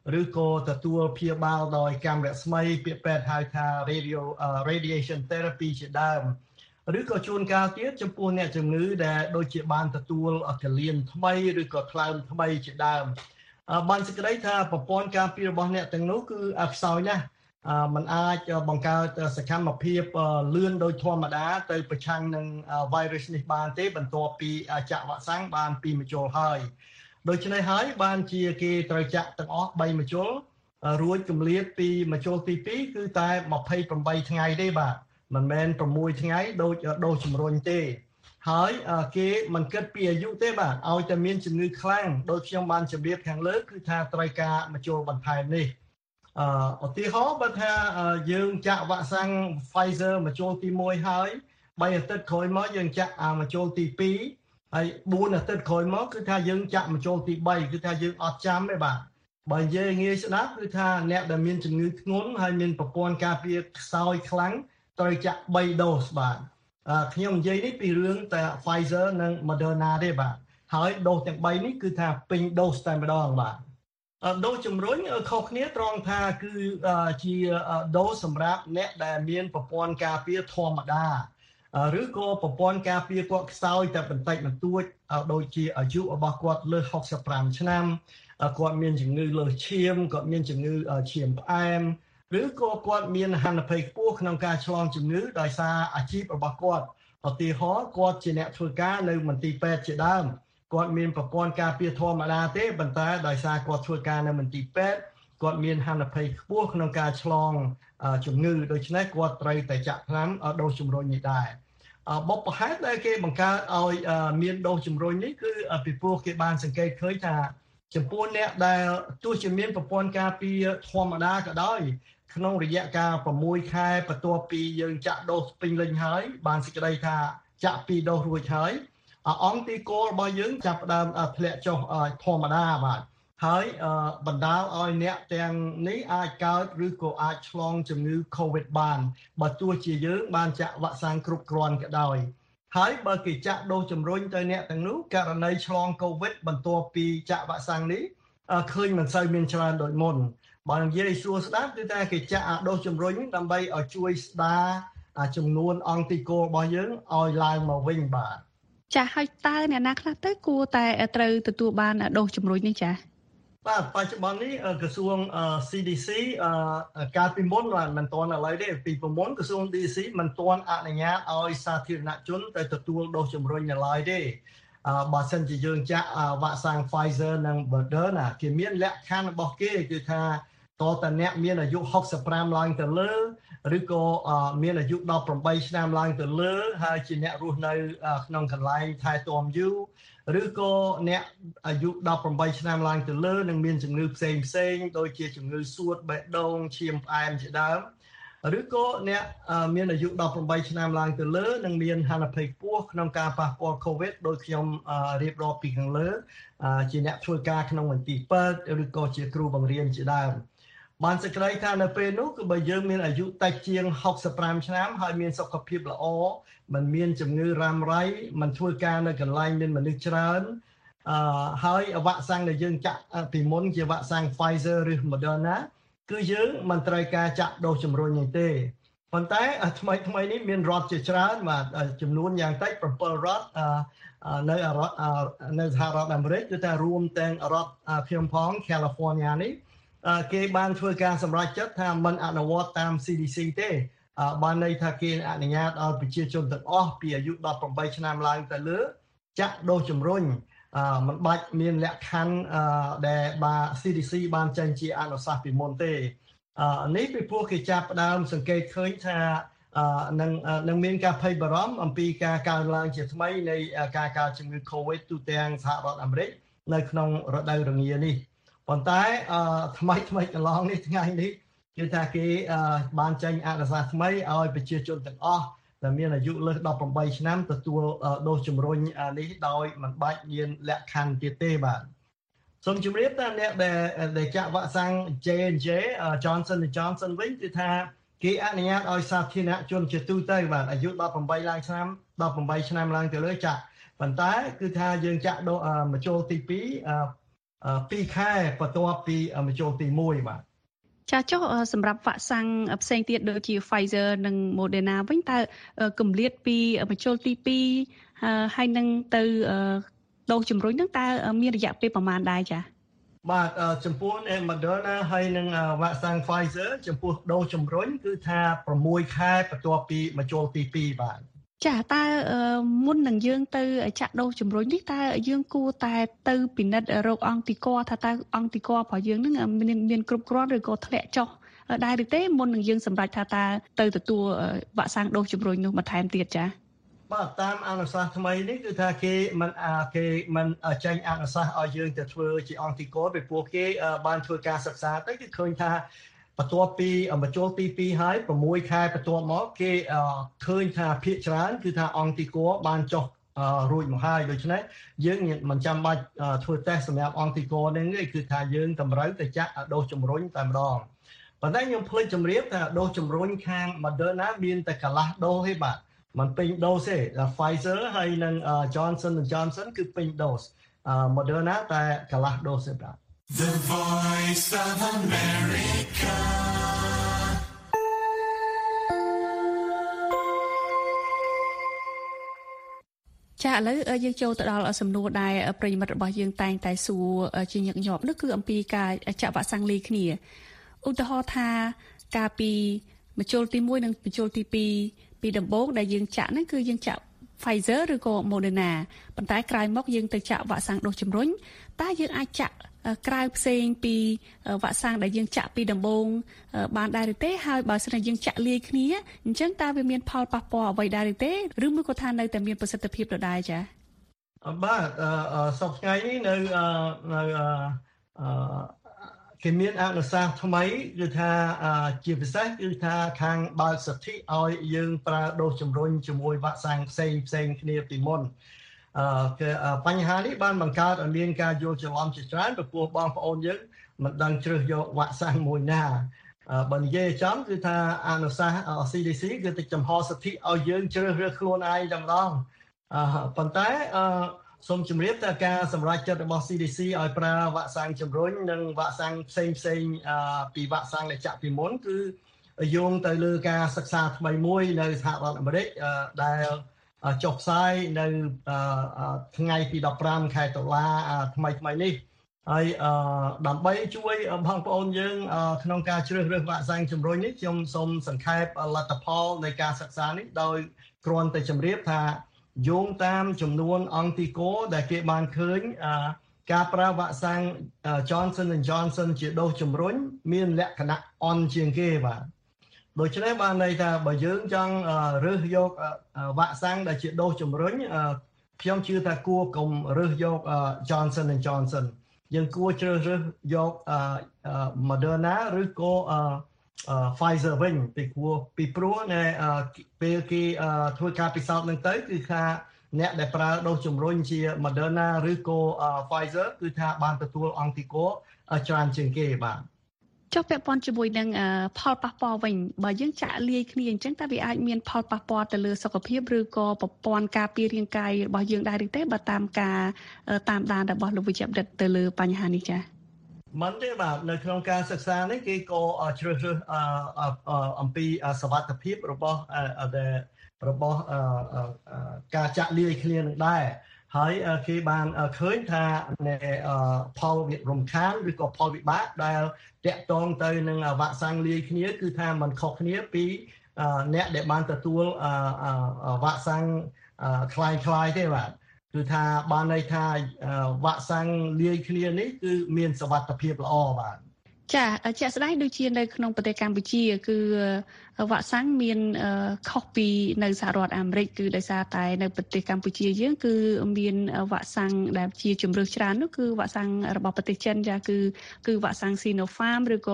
ឬក៏ទទួលព្យាបាលដោយកាំរស្មីពាក្យពេទ្យហៅថា radio radiation therapy ជាដើមឬក៏ជួនកាលទៀតចំពោះអ្នកជំងឺដែលដូចជាបានទទួលកលៀនថ្មីឬក៏ថ្លើមថ្មីជាដើមបានសេចក្តីថាប្រព័ន្ធការពាររបស់អ្នកទាំងនោះគឺខ្សោយណាស់มันអាចបង្កើតសកម្មភាពលឿនដោយធម្មតាទៅប្រឆាំងនឹង virus នេះបានទេបន្ទាប់ពីចាក់វ៉ាក់សាំងបានពីរមជ្ឈលហើយដូច្នេះហើយបានជាគេត្រូវចាក់ទាំងអស់បីមជ្ឈលរួចគម្លាតពីមជ្ឈលទីពីរគឺតែម្ភៃប្រាំថ្ងៃទេបាទមិនមែនប្រាំមួយថ្ងៃដូចដូសជំរុញទេហើយគេមិនគិតពីអាយុទេបាទឲ្យតែមានជំងឺខ្លាំងដូចខ្ញុំបានជម្រាបខាងលើគឺថាត្រូវការមជ្ឈលបន្ថែមនេះអឺឧទាហរណ៍បើថាយើងចាក់វ៉ាក់សាំង Pfizer មជ្ឈលទីមួយហើយបីអាទិត្យក្រោយមកយើងចាក់មជ្ឈលទីពីរហើយបួនអាទិត្យក្រោយមកគឺថាយើងចាក់មជ្ឈលទីបីគឺថាយើងអត់ចាំទេបាទបើនិយាយងាយស្ដាប់គឺថាអ្នកដែលមានជំងឺធ្ងន់ហើយមានប្រព័ន្ធការពារខ្សោយខ្លាំងត្រូវចាក់បីដូសបាទខ្ញុំនិយាយនេះពីរឿងតែ Pfizer និង Moderna ទេបាទហើយដូសទាំងបីនេះគឺថាពេញដូសតែម្ដងបាទដូសជំរុញខុសគ្នាត្រង់ថាគឺជាដូសសម្រាប់អ្នកដែលមានប្រព័ន្ធការពារធម្មតាឬក៏ប្រព័ន្ធការពារគាត់ខ្សោយតែបន្តិចបន្តួចដូចជាអាយុរបស់គាត់លើសហកសិបប្រាំឆ្នាំគាត់មានជំងឺលើសឈាមគាត់មានជំងឺឈាមផ្អែមឬក៏គាត់មានហានិភ័យខ្ពស់ក្នុងការឆ្លងជំងឺដោយសារអាជីពរបស់គាត់ឧទាហរណ៍គាត់ជាអ្នកធ្វើការនៅមន្ទីរពេទ្យជាដើមគាត់មានប្រព័ន្ធការពារធម្មតាទេប៉ុន្តែដោយសារគាត់ធ្វើការនៅមន្ទីរពេទ្យគាត់មានហានិភ័យខ្ពស់ក្នុងការឆ្លងជំងឺដូច្នេះគាត់ត្រូវតែចាក់ថ្នាំដូសជំរុញនេះដែរបុព្វហេតុដែលគេបង្កើតឲ្យមានដូសជំរុញនេះគឺពីព្រោះគេបានសង្កេតឃើញថាចំពោះអ្នកដែលទោះជាមានប្រព័ន្ធការពារធម្មតាក៏ដោយក្នុងរយៈកាលប្រាំមួយខែបន្ទាប់ពីយើងចាក់ដូសពេញលេញហើយបានសេចក្តីថាចាក់ពីរដូសរួចហើយអង្គទីគោលរបស់យើងចាប់ផ្ដើមធ្លាក់ចុះធម្មតាបាទហើយបណ្ដាលឲ្យអ្នកទាំងនេះអាចកើតឬក៏អាចឆ្លងជំងឺ COVID បានបើទោះជាយើងបានចាក់វ៉ាក់សាំងគ្រប់គ្រាន់ក៏ដោយហើយបើគេចាក់ដូសជំរុញទៅអ្នកទាំងនោះករណីឆ្លង COVID បន្ទាប់ពីចាក់វ៉ាក់សាំងនេះឃើញមិនសូវមានច្រើនដូចមុនបើនិយាយស្រួលស្ដាប់គឺថាគេចាក់ដូសជំរុញដើម្បីឲ្យជួយស្ដារចំនួនអង្គទីគោលរបស់យើងឲ្យឡើងមកវិញបាទចាហើយតើអ្នកណាខ្លះទៅគួរតែត្រូវទទួលបានដូសជំរុញនេះចាបាទបច្ចុប្បន្ននេះក្រសួង C D C កាលពីមុនមិនទាន់ឥឡូវទេពីពីមុនក្រសួង C D C មិនទាន់អនុញ្ញាតឲ្យសាធារណជនទៅទទួលដូសជំរុញនៅឡើយទេបើសិនជាយើងចាក់វ៉ាក់សាំង Pfizer និង Moderna គេមានលក្ខខណ្ឌរបស់គេគឺថាតើតើអ្នកមានអាយុហកសិបប្រាំឡើងទៅលើឬក៏មានអាយុដប់ប្រាំបីឆ្នាំឡើងទៅលើហើយជាអ្នករស់នៅក្នុងកន្លែងថែទាំយូរឬក៏អ្នកអាយុដប់ប្រាំបីឆ្នាំឡើងទៅលើនិងមានជំងឺផ្សេងផ្សេងដូចជាជំងឺសួតបេះដូងឈាមផ្អែមជាដើមឬក៏អ្នកមានអាយុដប់ប្រាំបីឆ្នាំឡើងទៅលើនិងមានហានិភ័យខ្ពស់ក្នុងការប៉ះពាល់ COVID ដោយខ្ញុំរៀបរាប់ពីខាងលើជាអ្នកធ្វើការក្នុងមន្ទីរពេទ្យឬក៏ជាគ្រូបង្រៀនជាដើមបានសេចក្តីថានៅពេលនោះគឺបើយើងមានអាយុតិចជាងហកសិបប្រាំឆ្នាំហើយមានសុខភាពល្អមិនមានជំងឺរ៉ាំរ៉ៃមិនធ្វើការនៅកន្លែងមានមនុស្សច្រើនអឺហើយវ៉ាក់សាំងដែលយើងចាក់ពីមុនជាវ៉ាក់សាំង Pfizer ឬ Moderna គឺយើងមិនត្រូវការចាក់ដូសជំរុញនេះទេប៉ុន្តែថ្មីថ្មីនេះមានរដ្ឋជាច្រើនបាទចំនួនយ៉ាងតិចប្រាំពីររដ្ឋនៅនៅសហរដ្ឋអាមេរិកគឺថារួមទាំងរដ្ឋខ្ញុំផង California នេះគេបានធ្វើការសម្រេចចិត្តថាមិនអនុវត្តតាម C D C ទេបានន័យថាគេអនុញ្ញាតឲ្យប្រជាជនទាំងអស់ពីអាយុដប់ប្រាំបីឆ្នាំឡើងទៅលើចាក់ដូសជំរុញមិនបាច់មានលក្ខខណ្ឌដែលបាទ C D C បានចេញជាអនុសាសន៍ពីមុនទេនេះពីព្រោះគេចាប់ផ្ដើមសង្កេតឃើញថានឹងនឹងមានការភ័យបារម្ភអំពីការកើនឡើងជាថ្មីនៃការកើតជំងឺ COVID ទូទាំងសហរដ្ឋអាមេរិកនៅក្នុងរដូវរងានេះប៉ុន្តែថ្មីថ្មីកន្លងនេះថ្ងៃនេះគឺថាគេបានចេញអនុសាសន៍ថ្មីឲ្យប្រជាជនទាំងអស់ដែលមានអាយុលើសដប់ប្រាំបីឆ្នាំទទួលដូសជំរុញនេះដោយមិនបាច់មានលក្ខខណ្ឌទៀតទេបាទសូមជម្រាបថាអ្នកដែលដែលចាក់វ៉ាក់សាំង J and J Johnson and Johnson វិញគឺថាគេអនុញ្ញាតឲ្យសាធារណជនជាទូទៅបាទអាយុដប់ប្រាំបីឡើងឆ្នាំដប់ប្រាំបីឆ្នាំឡើងទៅលើចាក់ប៉ុន្តែគឺថាយើងចាក់ដូសមជ្ឈលទីពីរពីរខែបន្ទាប់ពីបញ្ចូលទីមួយបាទចាចុះសម្រាប់វ៉ាក់សាំងផ្សេងទៀតដូចជា Pfizer និង Moderna វិញតើគម្លាតពីបញ្ចូលទីពីរហើយនឹងទៅដូសជំរុញហ្នឹងតើមានរយៈពេលប្រមាណដែរចាបាទចំពោះ Moderna ហើយនឹងវ៉ាក់សាំង Pfizer ចំពោះដូសជំរុញគឺថា6ខែបន្ទាប់ពីបញ្ចូលទីពីរបាទចាតើមុននឹងយើងទៅចាក់ដូសជំរុញនេះតើយើងគួរតែទៅពិនិត្យរោគអង់ទីក័រថាតើអង់ទីក័ររបស់យើងនឹងមានមានគ្រប់គ្រាន់ឬក៏ធ្លាក់ចុះដែរឬទេមុននឹងយើងសម្រេចថាតើទៅទទួលវ៉ាក់សាំងដូសជំរុញនោះបន្ថែមទៀតចាបាទតាមអនុសាសន៍ថ្មីនេះគឺថាគេមិនគេមិនចេញអនុសាសន៍ឲ្យយើងទៅធ្វើជាអង់ទីក័រពីព្រោះគេបានធ្វើការសិក្សាទៅគឺឃើញថាបន្ទាប់ពីបញ្ចូលទីពីរហើយ6ខែបន្ទាប់មកគេឃើញថាភាគច្រើនគឺថាអង់ទីក័របានចុះរួចមកហើយដូច្នេះយើងមិនចាំបាច់ធ្វើតេស្តសម្រាប់អង់ទីក័រនេះទេគឺថាយើងតម្រូវទៅចាក់ដូសជំរុញតែម្ដងប៉ុន្តែខ្ញុំភ្លេចជម្រាបថាដូសជំរុញខាង Moderna មានតែកន្លះដូសទេបាទមិនពេញដូសទេ Pfizer ហើយនិង Johnson and Johnson គឺពេញដូស Moderna តែកន្លះដូសទេបាទ The Voice of America ចាឥឡូវយើងចូលទៅដល់សំណួរដែលប្រិយមិត្តរបស់យើងតែងតែសួរជាញឹកញាប់នោះគឺអំពីការចាក់វ៉ាក់សាំងលាយគ្នាឧទាហរណ៍ថាកាលពីបញ្ចូលទីមួយនិងបញ្ចូលទីពីរពីដំបូងដែលយើងចាក់ហ្នឹងគឺយើងចាក់ Pfizer ឬក៏ Moderna ប៉ុន្តែក្រោយមកយើងទៅចាក់វ៉ាក់សាំងដូសជំរុញតើយើងអាចចាក់ក្រៅផ្សេងពីវ៉ាក់សាំងដែលយើងចាក់ពីដំបូងបានដែរឬទេហើយបើសិនជាយើងចាក់លាយគ្នាអញ្ចឹងតើវាមានផលប៉ះពាល់អ្វីដែរឬទេឬមួយក៏ថានៅតែមានប្រសិទ្ធភាពដដែលចា៎បាទសប្តាហ៍នេះនៅនៅអឺគេមានអនុសាសន៍ថ្មីគឺថាជាពិសេសគឺថាខាងបើកសិទ្ធិឲ្យយើងប្រើដូសជំរុញជាមួយវ៉ាក់សាំងផ្សេងផ្សេងគ្នាពីមុនអឺបញ្ហានេះបានបង្កើតឲ្យមានការយល់ច្រឡំជាច្រើនពីព្រោះបងប្អូនយើងមិនដឹងជ្រើសយកវ៉ាក់សាំងមួយណាបើនិយាយចំគឺថាអនុសាសន៍ C D C គឺទៅចំហសិទ្ធិឲ្យយើងជ្រើសរើសខ្លួនឯងតែម្ដងអឺប៉ុន្តែអឺសូមជម្រាបថាការសម្រេចចិត្តរបស់ C D C ឲ្យប្រើវ៉ាក់សាំងជំរុញនិងវ៉ាក់សាំងផ្សេងផ្សេងពីវ៉ាក់សាំងដែលចាក់ពីមុនគឺយោងទៅលើការសិក្សាថ្មីមួយនៅសហរដ្ឋអាមេរិកដែលចុះផ្សាយនៅថ្ងៃទីដប់ប្រាំខែតុលាថ្មីថ្មីនេះហើយដើម្បីជួយបងប្អូនយើងក្នុងការជ្រើសរើសវ៉ាក់សាំងជំរុញនេះខ្ញុំសូមសង្ខេបលទ្ធផលនៃការសិក្សានេះដោយគ្រាន់តែជម្រាបថាយោងតាមចំនួនអង់ទីក័រដែលគេបានឃើញការប្រើវ៉ាក់សាំង Johnson and Johnson ជាដូសជំរុញមានលក្ខណៈអន់ជាងគេបាទដូច្នេះបានន័យថាបើយើងចង់រើសយកវ៉ាក់សាំងដែលជាដូសជំរុញខ្ញុំជឿថាគួរកុំរើសយក Johnson and Johnson យើងគួរជ្រើសរើសយក Moderna ឬក៏ Pfizer វិញពីព្រោះពីព្រោះនៅពេលគេធ្វើការពិសោធន៍នឹងទៅគឺថាអ្នកដែលប្រើដូសជំរុញជា Moderna ឬក៏ Pfizer គឺថាបានទទួលអង់ទីក័រច្រើនជាងគេបាទចុះពាក់ព័ន្ធជាមួយនឹងផលប៉ះពាល់វិញបើយើងចាក់លាយគ្នាអញ្ចឹងតើវាអាចមានផលប៉ះពាល់ទៅលើសុខភាពឬក៏ប្រព័ន្ធការពាររាងកាយរបស់យើងដែរឬទេបើតាមការតាមដានរបស់លោកវិជ្ជបណ្ឌិតទៅលើបញ្ហានេះចា៎មិនទេបាទនៅក្នុងការសិក្សានេះគេក៏ជ្រើសរើសអំពីសុវត្ថិភាពរបស់របស់ការចាក់លាយគ្នានឹងដែរហើយគេបានឃើញថាផលរំខានឬក៏ផលវិបាកដែលតាក់ទងទៅនឹងវ៉ាក់សាំងលាយគ្នាគឺថាมันខុសគ្នាពីអ្នកដែលបានទទួលវ៉ាក់សាំងคล้ายៗទេបាទគឺថាបានន័យថាវ៉ាក់សាំងលាយគ្នានេះគឺមានសុវត្ថិភាពល្អបាទចាជាក់ស្ដែងដូចជានៅក្នុងប្រទេសកម្ពុជាគឺវ៉ាក់សាំងមានខុសពីនៅសហរដ្ឋអាមេរិកគឺដោយសារតែនៅប្រទេសកម្ពុជាយើងគឺមានវ៉ាក់សាំងដែលជាជំរើសច្រើននោះគឺវ៉ាក់សាំងរបស់ប្រទេសចិនចាគឺគឺវ៉ាក់សាំង Sinopharm ឬក៏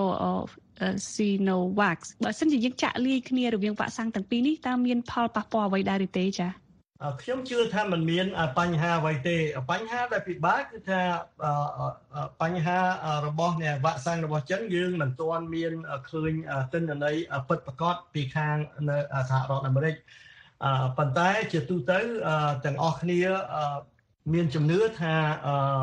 Sinovac បើសិនជាយើងចាក់លាយគ្នារវាងវ៉ាក់សាំងទាំងពីរនេះតើមានផលប៉ះពាល់អ្វីដែរឬទេចាខ្ញុំជឿថាมันមានបញ្ហាអ្វីទេបញ្ហាដែលពិបាកគឺថាបញ្ហារបស់អ្នកវ៉ាក់សាំងរបស់ចិនយើងមិនទាន់មានឃើញទិន្នន័យពិតប្រាកដពីខាងនៅសហរដ្ឋអាមេរិកប៉ុន្តែជាទូទៅទាំងអស់គ្នាមានជំនឿថា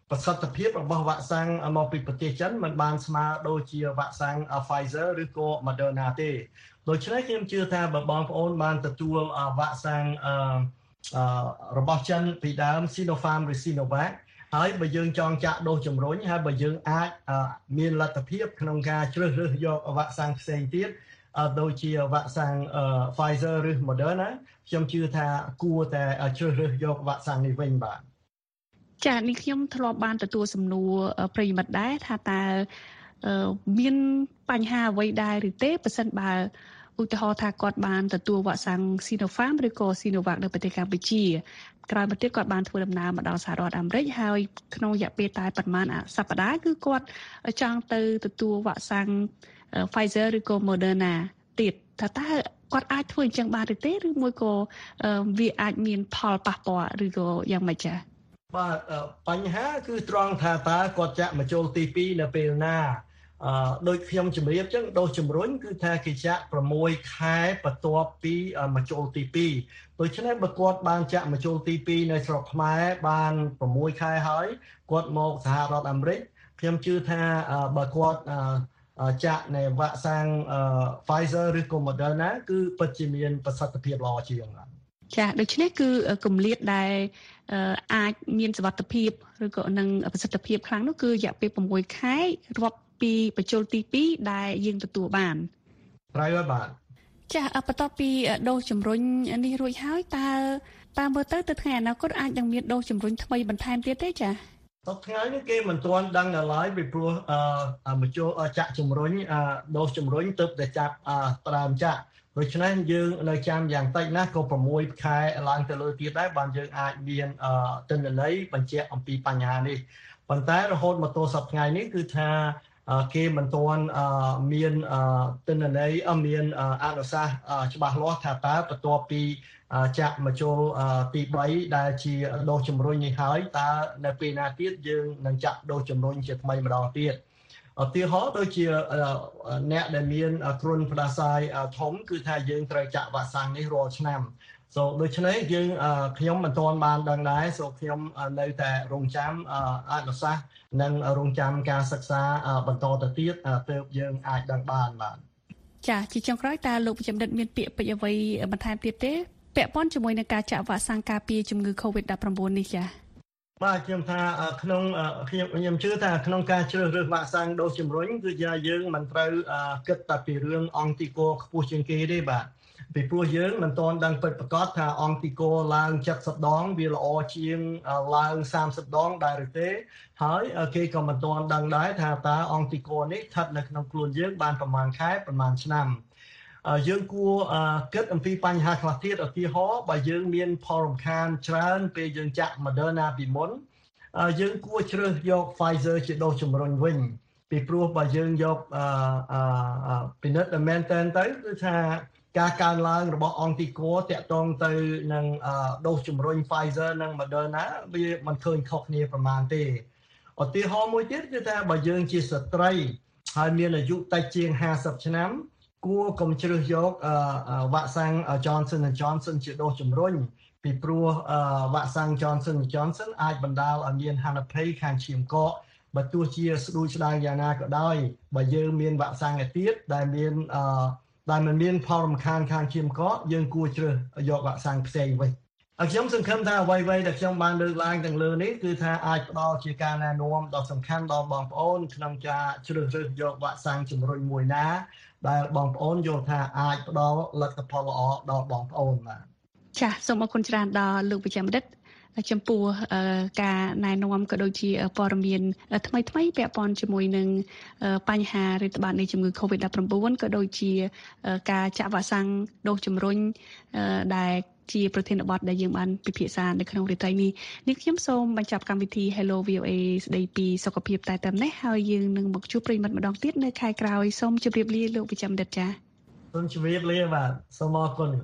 ប្រសិទ្ធភាពរបស់វ៉ាក់សាំងមកពីប្រទេសចិនមិនបានស្មើដូចជាវ៉ាក់សាំង Pfizer ឬក៏ Moderna ទេដូច្នេះខ្ញុំជឿថាបើបងប្អូនបានទទួលវ៉ាក់សាំងរបស់ចិនពីដើម Sinopharm ឬ Sinovac ហើយបើយើងចង់ចាក់ដូសជំរុញហើយបើយើងអាចមានលទ្ធភាពក្នុងការជ្រើសរើសយកវ៉ាក់សាំងផ្សេងទៀតដូចជាវ៉ាក់សាំង Pfizer ឬ Moderna ខ្ញុំជឿថាគួរតែជ្រើសរើសយកវ៉ាក់សាំងនេះវិញបាទចា៎នេះខ្ញុំធ្លាប់បានទទួលសំណួរប្រិយមិត្តដែរថាតើមានបញ្ហាអ្វីដែរឬទេប្រសិនបើឧទាហរណ៍ថាគាត់បានទទួលវ៉ាក់សាំង Sinopharm ឬក៏ Sinovac នៅប្រទេសកម្ពុជាក្រោយមកទៀតគាត់បានធ្វើដំណើរមកដល់សហរដ្ឋអាមេរិកហើយក្នុងរយៈពេលតែប្រហែលសប្តាហ៍គឺគាត់ចង់ទៅទទួលវ៉ាក់សាំង Pfizer ឬក៏ Moderna ទៀតថាតើគាត់អាចធ្វើអញ្ចឹងបានឬទេឬមួយក៏វាអាចមានផលប៉ះពាល់ឬក៏យ៉ាងម៉េចចា៎បាទបញ្ហាគឺត្រង់ថាតើគាត់ចាក់មកចូលទីពីរនៅពេលណាអឺដូចខ្ញុំជម្រាបចឹងដូសជំរុញគឺថាគេចាក់6ខែបន្ទាប់ពីមកចូលទីពីរដូច្នេះបើគាត់បានចាក់មកចូលទីពីរនៅស្រុកខ្មែរបាន6ខែហើយគាត់មកសហរដ្ឋអាមេរិកខ្ញុំជឿថាបើគាត់ចាក់នៅវ៉ាក់សាំង Pfizer ឬក៏ Moderna គឺពិតជាមានប្រសិទ្ធភាពល្អជាងបាទចាដូច្នេះគឺគម្លាតដែលអាចមានសុវត្ថិភាពឬក៏នឹងប្រសិទ្ធភាពខ្លាំងនោះគឺរយៈពេល6ខែរាប់ពីបញ្ចូលទីពីរដែលយើងទទួលបានត្រូវហើយបាទចាបន្ទាប់ពីដូសជំរុញនេះរួចហើយតើតាមមើលទៅទៅថ្ងៃអនាគតអាចនឹងមានដូសជំរុញថ្មីបន្ថែមទៀតទេចាសប្តាហ៍នេះគេមិនទាន់ដឹងដល់ឡើយពីព្រោះអឺមកចូលចាក់ជំរុញដូសជំរុញទើបតែចាប់ផ្ដើមចាក់ដូច្នេះយើងនៅចាំយ៉ាងតិចណាស់ក៏6ខែឡើងទៅលើទៀតដែរបានយើងអាចមានទិន្នន័យបញ្ជាក់អំពីបញ្ហានេះប៉ុន្តែរហូតមកទល់សប្តាហ៍នេះគឺថាគេមិនទាន់មានទិន្នន័យមានអនុសាសន៍ច្បាស់លាស់ថាតើបន្ទាប់ពីចាក់មកចូលទី3ដែលជាដូសជំរុញនេះហើយតើនៅពេលណាទៀតយើងនឹងចាក់ដូសជំរុញជាថ្មីម្ដងទៀតឧទាហរណ៍ដូចជាអ្នកដែលមានគ្រុនផ្ដាសាយធំគឺថាយើងត្រូវចាក់វ៉ាក់សាំងនេះរាល់ឆ្នាំ so ដូច្នេះយើងខ្ញុំមិនទាន់បានដឹងដែរ so ខ្ញុំនៅតែរងចាំអនុសាសន៍និងរងចាំការសិក្សាបន្តទៅទៀតទើបយើងអាចដឹងបានបាទចាជាចុងក្រោយតើលោកប្រចាំដិតមានពាក្យពេចន៍អ្វីបន្ថែមទៀតទេពាក់ព័ន្ធជាមួយនឹងការចាក់វ៉ាក់សាំងការពារជំងឺ COVID ដប់ប្រាំបួន នេះចាបាទខ្ញុំថាក្នុងខ្ញុំខ្ញុំជឿថាក្នុងការជ្រើសរើសវ៉ាក់សាំងដូសជំរុញគឺយើងមិនត្រូវគិតតែពីរឿងអង្គទីកូខ្ពស់ជាងគេទេបាទពីព្រោះយើងមិនទាន់ដឹងពិតប្រាកដថាអង្គទីកូឡើង70ដងវាល្អជាងឡើង30ដងដែរឬទេហើយគេក៏មិនទាន់ដឹងដែរថាតើអង្គទីកូនេះស្ថិតនៅក្នុងខ្លួនយើងបានប្រមាណខែប្រមាណឆ្នាំយើងគួរគិតអំពីបញ្ហាខ្លះទៀតឧទាហរណ៍បើយើងមានផលរំខានច្រើនពេលយើងចាក់ Moderna ពីមុនយើងគួរជ្រើសយក Pfizer ជាដូសជំរុញវិញពីព្រោះបើយើងយកពិនិត្យមែនតែនទៅគឺថាការកើនឡើងរបស់អង្គទីកូតាក់ទងទៅនឹងដូសជំរុញ Pfizer និង Moderna វាមិនឃើញខុសគ្នាប្រមាណទេឧទាហរណ៍មួយទៀតគឺថាបើយើងជាស្ត្រីហើយមានអាយុតិចជាង50ឆ្នាំគួរកុំជ្រើសយកវ៉ាក់សាំង Johnson and Johnson ជាដូសជំរុញពីព្រោះវ៉ាក់សាំង Johnson and Johnson អាចបណ្ដាលឲ្យមានហានិភ័យខាងឈាមកកបើទោះជាស្ដួយស្ដាងយ៉ាងណាក៏ដោយបើយើងមានវ៉ាក់សាំងឯទៀតដែលមានដែលមិនមានផលរំខានខាងឈាមកកយើងគួរជ្រើសយកវ៉ាក់សាំងផ្សេងវិញខ្ញុំសង្ឃឹមថាអ្វីៗដែលខ្ញុំបានលើកឡើងទាំងលើនេះគឺថាអាចផ្ដល់ជាការណែនាំដ៏សំខាន់ដល់បងប្អូនក្នុងការជ្រើសរើសយកវ៉ាក់សាំងជំរុញមួយណាដែលបងប្អូនយល់ថាអាចផ្ដល់លទ្ធផលល្អដល់បងប្អូនបាទចាសសូមអរគុណច្រើនដល់លោកប្រចាំដិតចំពោះការណែនាំក៏ដូចជាព័ត៌មានថ្មីថ្មីពាក់ព័ន្ធជាមួយនឹងបញ្ហារាតត្បាតនៃជំងឺ COVID ដប់ប្រាំបួន ក៏ដូចជាការចាក់វ៉ាក់សាំងដូសជំរុញដែលជាប្រធានបទដែលយើងបានពិភាក្សានៅក្នុងរាត្រីនេះនេះខ្ញុំសូមបញ្ចប់កម្មវិធី Hello វី អូ អេ ស្ដីពីសុខភាពតែតែនេះហើយយើងនឹងមកជួបប្រិយមិត្តម្ដងទៀតនៅខែក្រោយសូមជម្រាបលាលោកប្រចាំដិតចា៎សូមជម្រាបលាបាទសូមអរគុណ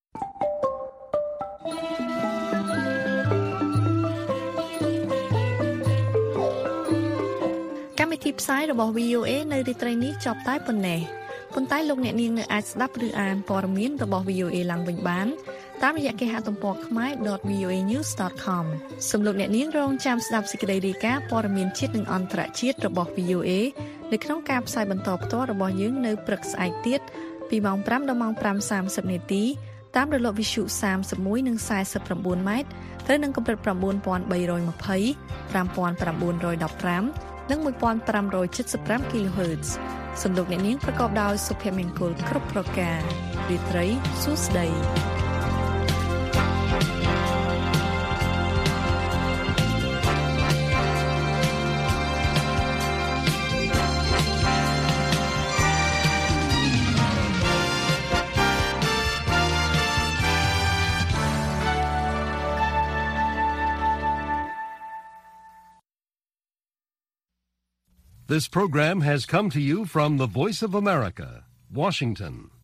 កម្មវិធីផ្សាយរបស់ វី អូ អេ នៅរាត្រីនេះចប់តែប៉ុណ្ណេះប៉ុន្តែលោកអ្នកនាងនៅអាចស្ដាប់ឬអានព័ត៌មានរបស់ វី អូ អេ ឡើងវិញបានតាមរយៈគេហទំព័រ ខមែរ ដត វី អូ អេ ញូស ដត ខម សំលោកអ្នកនាងរងចាំស្ដាប់សេចក្តីរាយការណ៍ព័ត៌មានជាតិនិងអន្តរជាតិរបស់ វី អូ អេ នៅក្នុងការផ្សាយបន្តផ្ទាល់របស់យើងនៅព្រឹកស្អែកទៀតពីម៉ោង 5 ដល់ម៉ោង 5 សាមសិប នាទីតាមរលកវិទ្យុសាមសិបមួយ និង សែសិប៩ ម៉ែត្រត្រូវនឹងកម្រិត ៩,៣២០ ៥,៩១៥ និង ១,៥៧៥ kHz សំលោកអ្នកនាងប្រកបដោយសុភមង្គលគ្រប់ប្រការរាត្រីសួស្តី This program has come to you from the Voice of America, Washington.